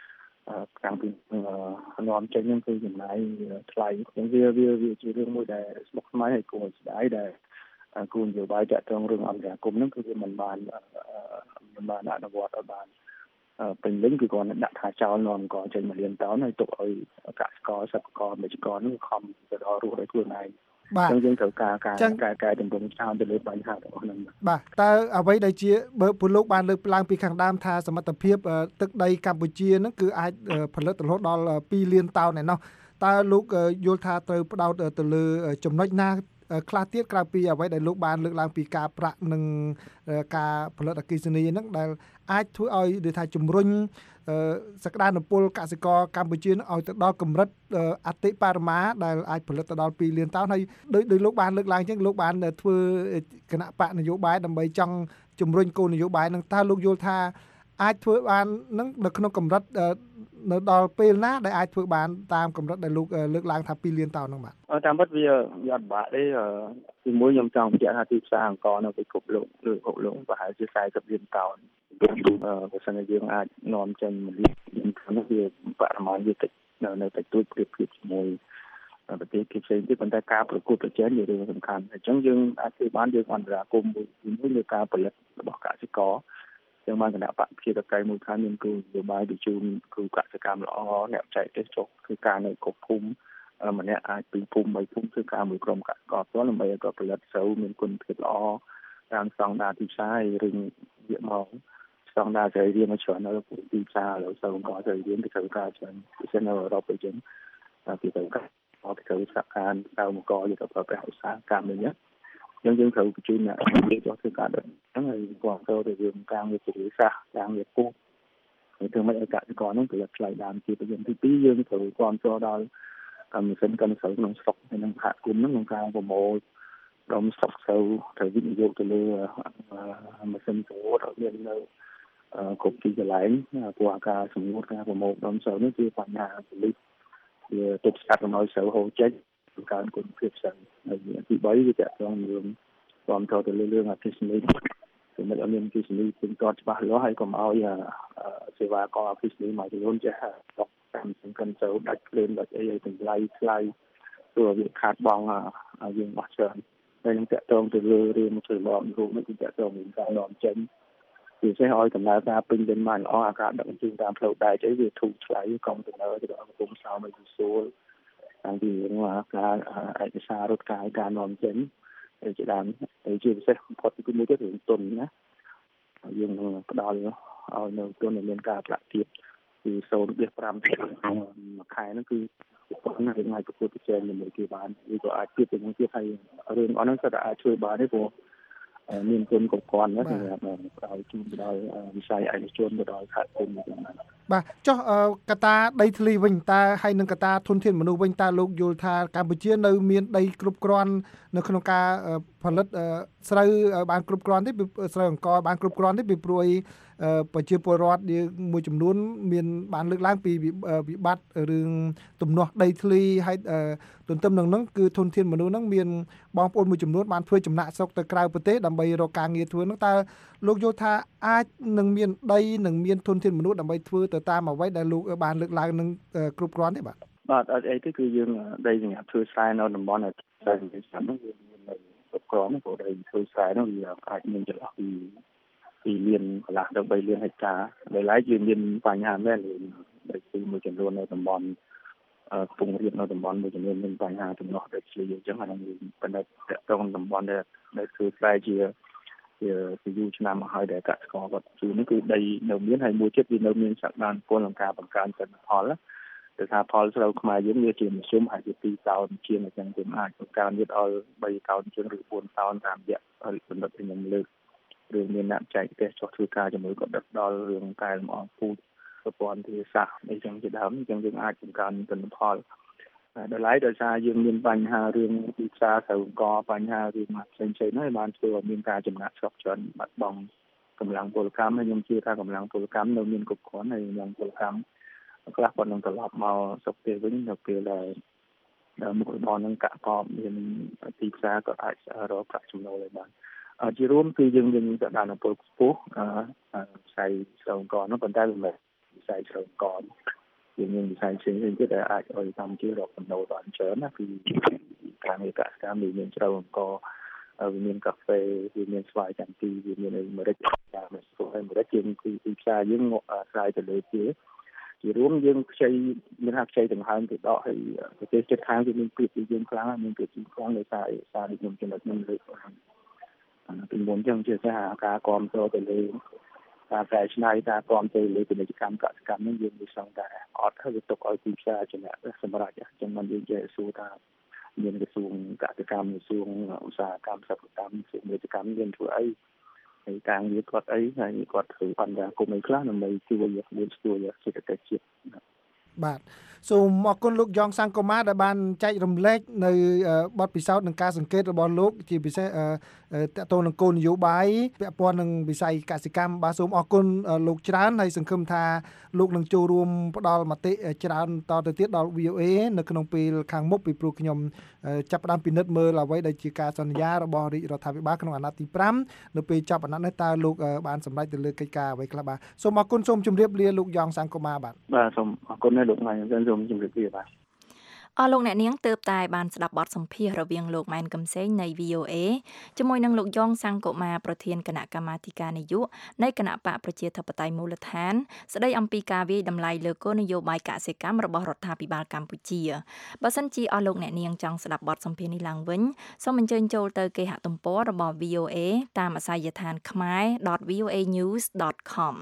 ខាងពីនាំចេញហ្នឹងគឺចំណាយថ្លៃអញ្ចឹងវាជារឿងមួយដែលស្មុគស្មាញហើយគួរស្ដាយដែលគោលនយោបាយតាក់ទងរឿងអន្តរាគមន៍ហ្នឹងគឺវាមិនបានអនុវត្តឲ្យបានពេញលេញគឺគាត់ដាក់ថាចោលនាំកចេញ1លានតោនហើយទុកឲ្យកសិករសិប្បករមេកហ្នឹងខំទៅដល់រស់ដោយខ្លួនឯងបាទអញ្ចឹងយើងត្រូវការទម្រង់ចោលទៅលើបញ្ហារបស់ហ្នឹងបាទតើអ្វីដែលជាបើពលលោកបានលើកឡើងពីខាងដើមថាសមត្ថភាពទឹកដីកម្ពុជាហ្នឹងគឺអាចផលិតរហូតដល់2លានតោនឯណោះតើលោកយល់ថាត្រូវផ្ដោតទៅលើចំណុចណាខ្លះទៀតក្រៅពីអ្វីដែលលោកបានលើកឡើងពីការប្រាក់និងការផលិតអគ្គិសនីហ្នឹងដែលអាចធ្វើឲ្យដូចថាជំរុញសក្តានុពលកសិករកម្ពុជាឲ្យទៅដល់កម្រិតអតិបរមាដែលអាចផលិតទៅដល់2លានតោនហើយដោយលោកបានលើកឡើងអញ្ចឹងលោកបានធ្វើគណៈបកនយោបាយដើម្បីចង់ជំរុញគោលនយោបាយហ្នឹងតើលោកយល់ថាអាចធ្វើបាននឹងនៅក្នុងកម្រិតនៅដល់ពេលណាដែលអាចធ្វើបានតាមកម្រិតដែលលោកលើកឡើងថា2លានតោនហ្នឹងបាទតាមពិតវាអត់បាក់ទេទីមួយខ្ញុំចង់បញ្ជាក់ថាទីផ្សារអង្គរនៅពិភពលោកប្រហែលជា40លានតោនបើសិនជាយើងអាចនាំចេញ1លានហ្នឹងវាបរិមាណវាតិចនៅតិចតួចប្រៀបធៀបជាមួយប្រទេសផ្សេងទៀតប៉ុន្តែការប្រកួតប្រជែងជារឿងសំខាន់អញ្ចឹងយើងអាចធ្វើបានយើងអន្តរាគមន៍មួយលើការផលិតរបស់កសិករយើងបានគណៈបកជាតកៃមួយខាងមានគោលនយោបាយបញ្ជូនគ្រូកសិកម្មល្អអ្នកចែកទេសចុះគឺការនៅគ្រប់ភូមិម្នាក់អាចពីភូមិ3ភូមិគឺការមួយក្រុមកសិករផ្ទាល់ដើម្បីឲ្យគាត់ផលិតស្រូវមានគុណភាពល្អតាមស្តង់ដារទីផ្សារហើយរឿងវាមកស្តង់ដារស្រីរៀងមកច្រើននៅទីផ្សារឥឡូវស្រូវអង្គស្រីរៀងទៅត្រូវការច្រើនពិសេសនៅអឺរ៉ុបអញ្ចឹងពីត្រូវការទៅសហការស្រូវអង្គយកទៅប្រើប្រាស់ឧស្សាហកម្មនេះយើងត្រូវបញ្ជូនអ្នកវិទ្យាធ្វើការដល់ហ្នឹងហើយគាត់ទៅរឿងការវិទ្យាសាស្ត្រការវិពុះហើយធ្វើមិនឲ្យកសិករហ្នឹងផលិតថ្លៃដើមជាប្រយោជន៍ទី2យើងត្រូវគ្រប់គ្រងដល់ម៉ាស៊ីនកិនស្រូវក្នុងស្រុកហើយនឹងសហគមន៍ហ្នឹងក្នុងការប្រមូលដុំស្រុកស្រូវត្រូវវិនិយោគទៅលើម៉ាស៊ីនស្រូវឲ្យមាននៅគ្រប់ទីកន្លែងព្រោះការសម្ងួតការប្រមូលដុំស្រូវនេះជាបញ្ហាពលិសវាទប់ស្កាត់មិនឲ្យស្រូវហូរចេញបង្កើនគុណភាពស្រូវហើយទី3វាจะต้องរឿងគ្រប់គ្រងទៅលើរឿងអគ្គិសនីសម្រាប់ឲ្យមានអគ្គិសនីពេញតតច្បាស់លាស់ហើយកុំឲ្យសេវាករអគ្គិសនីមួយចំនួនចេះតកតាមសង្គមទៅដាច់ភ្លើងដាច់អីឲ្យតម្លៃថ្លៃព្រោះវាខាតបង់យើងបោះច្រើនហើយនឹងតកតងទៅលើរឿងជួយឡងរូបនេះគឺតកតងនឹងការនាំចេញវាចេះឲ្យដំណើរការពេញលេញបានល្អអាការដឹកជញ្ជូនតាមផ្លូវដែកអីវាធូរថ្លៃកុំដំណើរទៅដល់កំពង់សោមឲ្យស្រួលតាំងពីរឿងការឯកសាររត់ការនាំចេញជាដើមហើយជាពិសេសបំផុតគឺមួយទៀតរឿងទុនណាយើងនឹងផ្ដល់ឲ្យនៅទុនដែលមានការប្រាក់ទាបគឺ 0.5% មួយខែហ្នឹងគឺប៉ុណ្ណាយើងអាចប្រកួតប្រជែងជាមួយគេបានវាក៏អាចទៀតជាមួយទៀតហើយរឿងអស់ហ្នឹងក៏អាចជួយបានដែរព្រោះមានគុណគ្រប់គ្រាន់ណាស់សម្រាប់ឲ្យជួយដល់វិស័យឯកជនទៅដល់សហគមន៍ហ្នឹងបាទចុះកត្តាដីធ្លីវិញតើហើយនឹងកត្តាធនធានមនុស្សវិញតើលោកយល់ថាកម្ពុជានៅមានដីគ្រប់គ្រាន់នៅក្នុងការផលិតស្រូវបានគ្រប់គ្រាន់ទេស្រូវអង្គបានគ្រប់គ្រាន់ទេពីព្រោះប្រជាពលរដ្ឋមួយចំនួនមានបានលើកឡើងពីវិបត្តិរឿងទំនាស់ដីធ្លីហើយទន្ទឹមនឹងហ្នឹងគឺធនធានមនុស្សហ្នឹងមានបងប្អូនមួយចំនួនបានធ្វើចំណាក់ស្រុកទៅក្រៅប្រទេសដើម្បីរកការងារធ្វើហ្នឹងតើលោកយល់ថាអាចនឹងមានដីនឹងមានធនធានមនុស្សដើម្បីធ្វើទៅតាមអ្វីដែលលោកបានលើកឡើងនឹងគ្រប់គ្រាន់ទេបាទអត់អីទេគឺយើងដីសម្រាប់ធ្វើស្រែនៅតំបន់ដែលហ្នឹងវាមានគ្រប់គ្រាន់ព្រោះដីធ្វើស្រែហ្នឹងវាអាចមានចន្លោះពីលានកន្លះដល់3លានហិកតាដោយឡែកយើងមានបញ្ហាមែនដែលគឺមួយចំនួននៅតំបន់កំពង់រាបនៅតំបន់មួយចំនួនមានបញ្ហាទំនាស់ដីធ្លីអញ្ចឹងហើយនឹងបណ្ឌិតតកតងតំបន់ដែលធ្វើស្រែជាយូរឆ្នាំមកហើយដែលកសិករគាត់ជួនេះគឺដីនៅមានហើយមួយទៀតវានៅមានសក្តានុពលក្នុងការបង្កើនទិន្នផលទៅថាផលស្រូវខ្មែរយើងវាជាមធ្យមហើយជា2តោនជាងអញ្ចឹងយើងអាចបង្កើនវាដល់3តោនជាងឬ4តោនតាមរយៈបណ្ឌិតខ្ញុំលើករឿងមានអ្នកចែកទេសចុះធ្វើការជាមួយក៏ដល់រឿងកែលម្អពូជប្រព័ន្ធធារាសាស្ត្រអីចឹងជាដើមអញ្ចឹងយើងអាចបង្កើនទិន្នផលដល់ឡែកដោយសារយើងមានបញ្ហារឿងទីផ្សារស្រូវអង្គបញ្ហារឿងផ្សេងៗហ្នឹងបានធ្វើឲ្យមានការចំណាក់ស្រុកច្រើនបាត់បង់កម្លាំងពលកម្មហើយខ្ញុំជឿថាកម្លាំងពលកម្មនៅមានគ្រប់គ្រាន់ហើយកម្លាំងពលកម្មខ្លះគាត់នឹងត្រឡប់មកស្រុកទៀតវិញនៅពេលដែលមុខរបរនឹងកាក់កបមានទីផ្សារក៏អាចរកប្រាក់ចំណូលឲ្យបានជារួមគឺយើងមានសក្តានុពលខ្ពស់ផ្សាយស្រូវអង្គនោះប៉ុន្តែវាមិនផ្សាយស្រូវអង្គវាមានវិស័យផ្សេងៗទៀតដែលអាចឲ្យកម្ពុជារកចំណូលបានច្រើនណាពីការងារកសិកម្មវាមានច្រើនអង្គវាមានកាហ្វេវាមានស្វាយចន្ទីវាមានអាមេរិកអាមេរិកជាទីផ្សារយើងអាស្រ័យទៅលើជារួមយើងខ្ចីមានថាខ្ចីដង្ហើមទៅដកហើយប្រទេសជិតខាងវាមានពីយើងខ្លាំងមានពីខ្លាំងដោយសារដូចខ្ញុំចំណុចខ្ញុំលើកពីមុនចឹងជាថាការគ្រប់គ្រងទៅលើការកែច្នៃការគ្រប់គ្រងលើពាណិជ្ជកម្មកសិកម្មនេះយើងមិនសង្កេតអត់ហើយវាទុកឲ្យទីផ្សារជាអ្នកសម្រាប់ចឹងមិនយើងចេះសួរថាមានក្រសួងកសិកម្មក្រសួងឧស្សាហកម្មសិប្បកម្មពាណិជ្ជកម្មយើងធ្វើអីហើយការងារគាត់អីហើយគាត់ធ្វើអន្តរកម្មអីខ្លះដើម្បីជួយយើងជួយសេដ្ឋកិច្ចជាតិបាទសូមអរគុណលោកយ៉ងសង្គមាដែលបានចែករំលែកនៅបទពិសោធន៍និងការសង្កេតរបស់លោកជាពិសេសតកតងនឹងគោលនយោបាយពាក់ព័ន្ធនឹងវិស័យកសិកម្មបាទសូមអរគុណលោកច្រើនហើយសង្ឃឹមថាលោកនឹងចូលរួមផ្ដល់មតិច្រើនតទៅទៀតដល់ VOA នៅក្នុងពេលខាងមុខពីព្រោះខ្ញុំចាប់ផ្ដើមពិនិត្យមើលអ្វីដែលជាការសន្យារបស់រាជរដ្ឋាភិបាលក្នុងអាណត្តិទី5នៅពេលចាប់អាណត្តិនេះតើលោកបានសម្រេចទៅលើកិច្ចការអ្វីខ្លះបាទសូមអរគុណសូមជម្រាបលាលោកយ៉ងសង្គមាបាទសូមអរគុណលោកម៉ែនសូមជម្រាបលាបាទអស់លោកអ្នកនាងទើបតែបានស្ដាប់បទសម្ភាសន៍រវាងលោកម៉ែនកំសែងនៃ VOA ជាមួយនឹងលោកយ៉ងសង្គមាប្រធានគណៈកម្មាធិការនយោបាយនៃគណៈបកប្រជាធិបតេយ្យមូលដ្ឋានស្ដីអំពីការវាយតម្លៃលើគោលនយោបាយកសិកម្មរបស់រដ្ឋាភិបាលកម្ពុជាបើសិនជាអស់លោកអ្នកនាងចង់ស្ដាប់បទសម្ភាសន៍នេះឡើងវិញសូមអញ្ជើញចូលទៅគេហទំព័ររបស់ VOA តាមអាសយដ្ឋានkhmae.voanews.com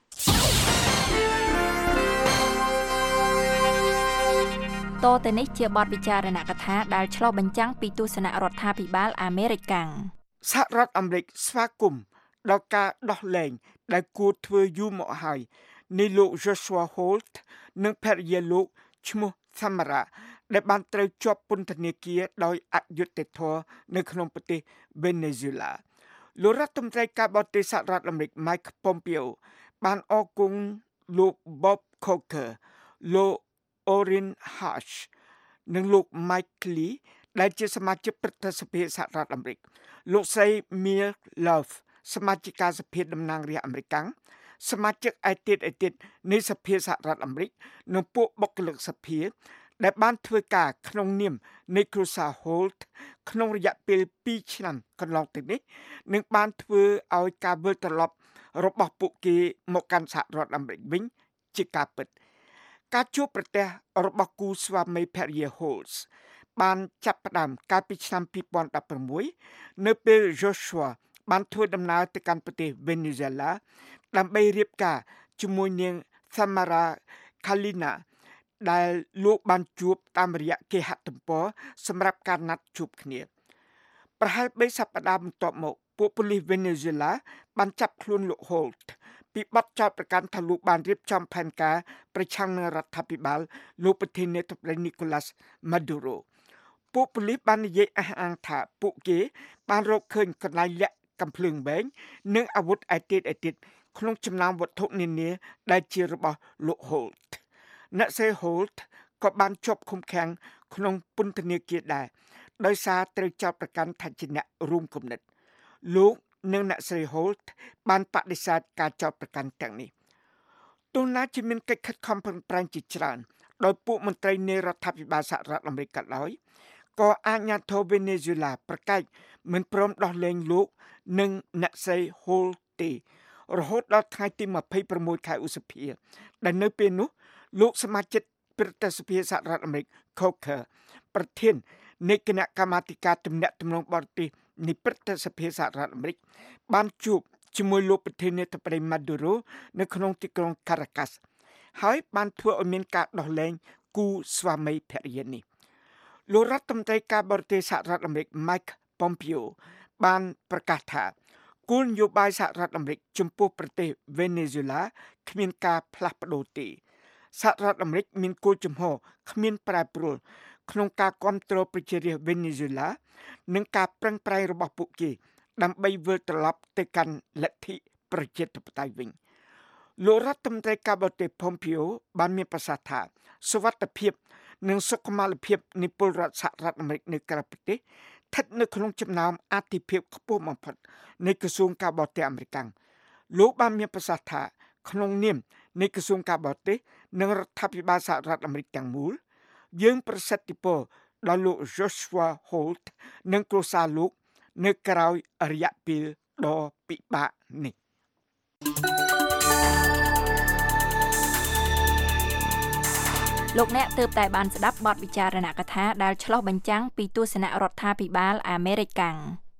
តទៅនេះជាបទវិចារណកថាដែលឆ្លុះបញ្ចាំងពីទស្សនៈរដ្ឋាភិបាលអាមេរិកកាំងសហរដ្ឋអាមេរិកស្វាគមន៍ដល់ការដោះលែងដែលគួរធ្វើយូរមកហើយនៃលោក Joshua Holt និងភរិយាលោកឈ្មោះ Samara ដែលបានត្រូវជាប់ពន្ធនាគារដោយអយុត្តិធម៌នៅក្នុងប្រទេស Venezuela លោករដ្ឋមន្ត្រីការបរទេសសហរដ្ឋអាមេរិក Mike Pompeo បានអរគុណលោក Bob Corker លោក Orrin Hatch និងលោក Mike Lee ដែលជាសមាជិកព្រឹទ្ធសភាសហរដ្ឋអាមេរិកលោកស្រី Mia Love សមាជិកសភាតំណាងរាស្ត្រអាមេរិកសមាជិកឯទៀតនៃសភាសហរដ្ឋអាមេរិកនិងពួកបុគ្គលិកសភាដែលបានធ្វើការក្នុងនាមនៃគ្រួសារ Holt ក្នុងរយៈពេល2ឆ្នាំកន្លងទៅនេះនឹងបានធ្វើឲ្យការវិលត្រឡប់របស់ពួកគេមកកាន់សហរដ្ឋអាមេរិកវិញជាការពិតការជួបប្រទះរបស់គូស្វាមីភរិយា Holtz បានចាប់ផ្ដើមកាលពីឆ្នាំ2016នៅពេល Joshua បានធ្វើដំណើរទៅកាន់ប្រទេស Venezuela ដើម្បីរៀបការជាមួយនាង Samara Kalina ដែលលោកបានជួបតាមរយៈគេហទំព័រសម្រាប់ការណាត់ជួបគ្នាប្រហែល3សប្តាហ៍បន្ទាប់មកពួកប៉ូលីស Venezuela បានចាប់ខ្លួនលោក Holt ពីបទចោទប្រកាន់ថាលោកបានរៀបចំផែនការប្រឆាំងនឹងរដ្ឋាភិបាលលោកប្រធានាធិបតី Nicolas Maduro ពួកប៉ូលីសបាននិយាយអះអាងថាពួកគេបានរកឃើញកន្លែងលាក់កាំភ្លើងវែងនិងអាវុធឯទៀតក្នុងចំណោមវត្ថុនានាដែលជារបស់លោក Holt អ្នកស្រី Holt ក៏បានជាប់ឃុំឃាំងក្នុងពន្ធនាគារដែរដោយសារត្រូវចោទប្រកាន់ថាជាអ្នករួមគំនិតលោកនិងអ្នកស្រី Holt បានបដិសេធការចោទប្រកាន់ទាំងនេះទោះណាជាមានកិច្ចខិតខំប្រឹងប្រែងជាច្រើនដោយពួកមន្ត្រីនៃរដ្ឋាភិបាលសហរដ្ឋអាមេរិកក៏ដោយក៏អាជ្ញាធរ Venezuela ប្រកែកមិនព្រមដោះលែងលោកនិងអ្នកស្រី Holt ទេរហូតដល់ថ្ងៃទី26ខែឧសភាដែលនៅពេលនោះលោកសមាជិកព្រឹទ្ធសភាសហរដ្ឋអាមេរិក Corker ប្រធាននៃគណៈកម្មាធិការទំនាក់ទំនងបរទេសនៃព្រឹទ្ធសភាសហរដ្ឋអាមេរិកបានជួបជាមួយលោកប្រធានាធិបតី Maduro នៅក្នុងទីក្រុង Caracas ហើយបានធ្វើឲ្យមានការដោះលែងគូស្វាមីភរិយានេះលោករដ្ឋមន្ត្រីការបរទេសសហរដ្ឋអាមេរិក Mike Pompeo បានប្រកាសថាគោលនយោបាយសហរដ្ឋអាមេរិកចំពោះប្រទេស Venezuela គ្មានការផ្លាស់ប្ដូរទេសហរដ្ឋអាមេរិកមានគោលជំហរគ្មានប្រែប្រួលក្នុងការគ្រប់គ្រងប្រជារាស្ត្រ Venezuela និងការប្រឹងប្រែងរបស់ពួកគេដើម្បីវិលត្រឡប់ទៅកាន់លទ្ធិប្រជាធិបតេយ្យវិញលោករដ្ឋមន្ត្រីការបរទេស Pompeo បានមានប្រសាសន៍ថាសុវត្ថិភាពនិងសុខុមាលភាពនៃពលរដ្ឋសហរដ្ឋអាមេរិកនៅក្រៅប្រទេសស្ថិតនៅក្នុងចំណោមអាទិភាពខ្ពស់បំផុតនៃក្រសួងការបរទេសអាមេរិកលោកបានមានប្រសាសន៍ថាក្នុងនាមនៃក្រសួងការបរទេសនិងរដ្ឋាភិបាលសហរដ្ឋអាមេរិកទាំងមូលយើងប្រសិទ្ធពរដល់លោក Joshua Holt និងគ្រួសារលោកនៅក្រៅរយៈពេលដ៏ពិបាកនេះលោកអ្នកទើបតែបានស្ដាប់បទវិចារណកថាដែលឆ្លុះបញ្ចាំងពីទស្សនៈរដ្ឋាភិបាលអាមេរិកកាំង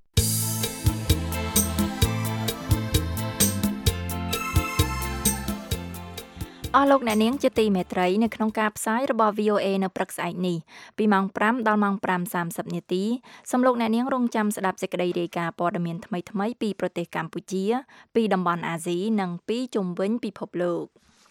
អស់លោកអ្នកនាងជាទីមេត្រីនៅក្នុងការផ្សាយរបស់ VOA នៅព្រឹកស្អែកនេះពីម៉ោង 5 ដល់ម៉ោង 5:30 នាទីសូមលោកអ្នកនាងរងចាំស្ដាប់សេចក្តីរាយការណ៍ព័ត៌មានថ្មីៗពីប្រទេសកម្ពុជាពីតំបន់អាស៊ីនិងពីជុំវិញពិភពលោក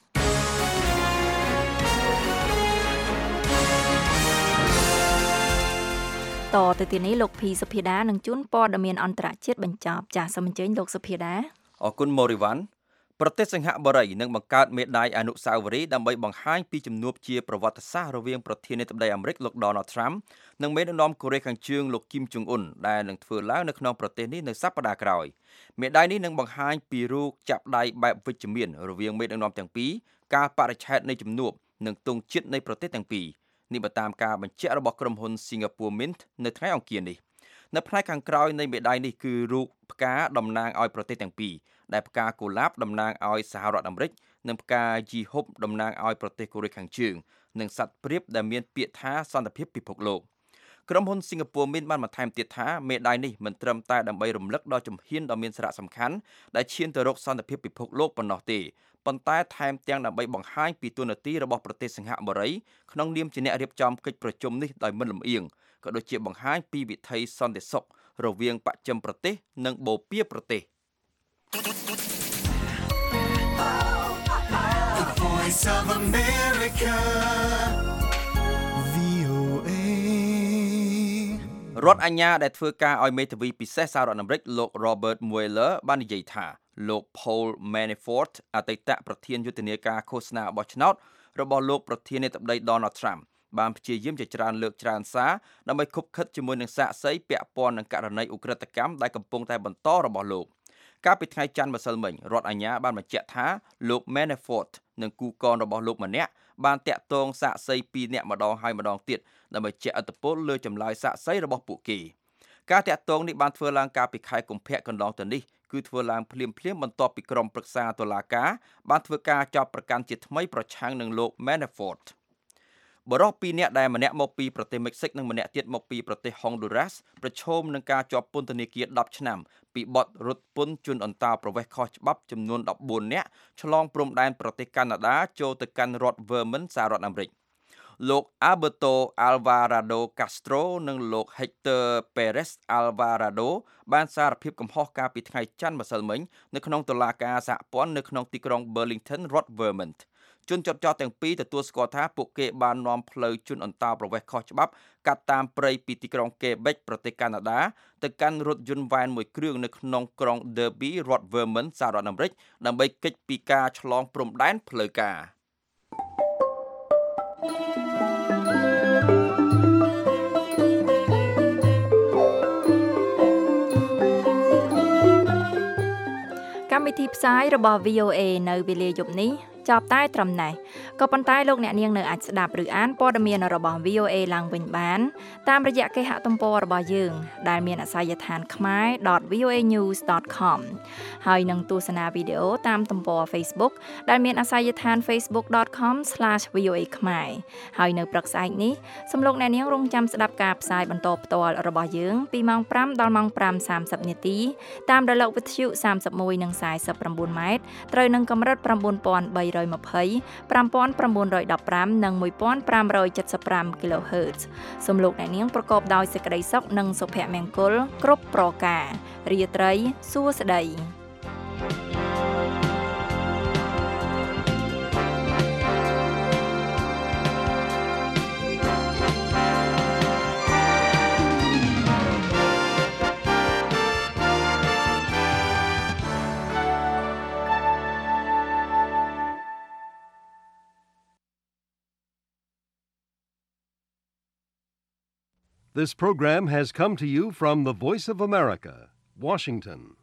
តទៅទីនេះលោកភីសុភាដានឹងជូនព័ត៌មានអន្តរជាតិបញ្ចប់ចាសសូមអញ្ជើញលោកសុភាដាអរគុណម៉ូរីវ៉ាន់ប្រទេសសិង្ហបុរីនឹងបង្កើតមេដាយអនុស្សាវរីយ៍ដើម្បីបង្ហាញពីជំនួបជាប្រវត្តិសាស្ត្ររវាងប្រធានាធិបតីអាមេរិកលោក Donald Trump និងមេដឹកនាំកូរ៉េខាងជើងលោក Kim Jong Un ដែលនឹងធ្វើឡើងនៅក្នុងប្រទេសនេះនៅសប្តាហ៍ក្រោយមេដាយនេះនឹងបង្ហាញពីរូបចាប់ដៃបែបវិជ្ជមានរវាងមេដឹកនាំទាំងពីរការបរិច្ឆេទនៃជំនួបនិងទង់ជាតិនៃប្រទេសទាំងពីរនេះបើតាមការបញ្ជាក់របស់ក្រុមហ៊ុន Singapore Mint នៅថ្ងៃអង្គារនេះនៅផ្នែកខាងក្រោយនៃមេដាយនេះគឺរូបផ្កាតំណាងឲ្យប្រទេសទាំងពីរដែលផ្កាកុលាបតំណាងឲ្យសហរដ្ឋអាមេរិកនិងផ្កាជីហុបតំណាងឲ្យប្រទេសកូរ៉េខាងជើងនិងសត្វព្រាបដែលមានពាក្យថាសន្តិភាពពិភពលោកក្រុមហ៊ុន Singapore Mint បានបន្ថែមទៀតថាមេដាយនេះមិនត្រឹមតែដើម្បីរំលឹកដល់ជំហានដ៏មានសារៈសំខាន់ដែលឈានទៅរកសន្តិភាពពិភពលោកប៉ុណ្ណោះទេប៉ុន្តែថែមទាំងដើម្បីបង្ហាញពីទូនាទីរបស់ប្រទេសសិង្ហបុរីក្នុងនាមជាអ្នករៀបចំកិច្ចប្រជុំនេះដោយមិនលំអៀងក៏ដូចជាបង្ហាញពីវិថីសន្តិសុខរវាងបច្ចឹមប្រទេសនិងបូព៌ាប្រទេស The Voice of America VOA រដ្ឋអាជ្ញាដែលធ្វើការឲ្យមេធាវីពិសេសសហរដ្ឋអាមេរិកលោក Robert Mueller បាននិយាយថាលោក Paul Manafort អតីតប្រធានយុទ្ធនាការឃោសនាបោះឆ្នោតរបស់លោកប្រធានាធិបតី Donald Trump បានព្យាយាមជាច្រើនលើកច្រើនសារដើម្បីខុបខិតជាមួយនឹងសាក្សីពាក់ព័ន្ធនឹងករណីឧក្រិដ្ឋកម្មដែលកំពុងតែបន្តរបស់លោកកាលពីថ្ងៃច័ន្ទម្សិលមិញរដ្ឋអាជ្ញាបានបញ្ជាក់ថាលោក Manafort និងគូកនរបស់លោកម្នាក់បានតាក់ទងសាក្សី2នាក់ម្ដងហើយម្ដងទៀតដើម្បីជះឥទ្ធិពលលើចម្លើយសាក្សីរបស់ពួកគេការតាក់ទងនេះបានធ្វើឡើងកាលពីខែកុម្ភៈកន្លងទៅនេះគឺធ្វើឡើងភ្លាមៗបន្ទាប់ពីក្រុមប្រឹក្សាតុលាការបានធ្វើការចាប់ប្រកាន់ជាថ្មីប្រឆាំងនឹងលោក Manafort បរិសុទ្ធ2នាក់ដែលម្នាក់មកពីប្រទេសមិចស៊ិកនិងម្នាក់ទៀតមកពីប្រទេសហុងឌូរ៉ាសប្រឈមនឹងការជាប់ពន្ធនាគារ10ឆ្នាំពីបទរត់ពន្ធជនអន្តោប្រវេសន៍ខុសច្បាប់ចំនួន14នាក់ឆ្លងព្រំដែនប្រទេសកាណាដាចូលទៅកាន់រដ្ឋ Vermont សហរដ្ឋអាមេរិកលោក Alberto Alvarado Castro និងលោក Hector Perez Alvarado បានសារភាពកំហុសកាលពីថ្ងៃច័ន្ទម្សិលមិញនៅក្នុងតុលាការសហព័ន្ធនៅក្នុងទីក្រុង Burlington រដ្ឋ Vermontជនជាប់ចោទទាំងពីរទទួលស្គាល់ថាពួកគេបាននាំផ្លូវជនអន្តោប្រវេសន៍ខុសច្បាប់កាត់តាមព្រៃពីទីក្រុង Quebec ប្រទេសកាណាដាទៅកាន់រថយន្តវ៉ែនមួយគ្រឿងនៅក្នុងក្រុង Derby រដ្ឋ Vermont សហរដ្ឋអាមេរិកដើម្បីគេចពីការឆ្លងព្រំដែនផ្លូវការកម្មវិធីផ្សាយរបស់ VOA នៅវេលាយប់នេះចប់តែត្រឹមនេះក៏ប៉ុន្តែលោកអ្នកនាងនៅអាចស្ដាប់ឬអានព័ត៌មានរបស់ VOA ឡើងវិញបានតាមរយៈគេហទំព័ររបស់យើងដែលមានអាសយដ្ឋាន khmer.voanews.com ហើយនឹងទស្សនាវីដេអូតាមទំព័រ Facebook ដែលមានអាសយដ្ឋាន facebook.com/voa ខ្មែរហើយនៅព្រឹកស្អែកនេះសូមលោកអ្នកនាងរងចាំស្ដាប់ការផ្សាយបន្តផ្ទាល់របស់យើងពីម៉ោង 5 ដល់ម៉ោង 5:30 នាទីតាមរលកវិទ្យុ31និង49ម៉ែត្រត្រូវនឹងកម្រិត 9320 5915 និង 1575 kHz សូមលោកអ្នកនាងប្រកបដោយសេចក្តីសុខនិងសុភមង្គលគ្រប់ប្រការរាត្រីសួស្តី This program has come to you from the Voice of America, Washington.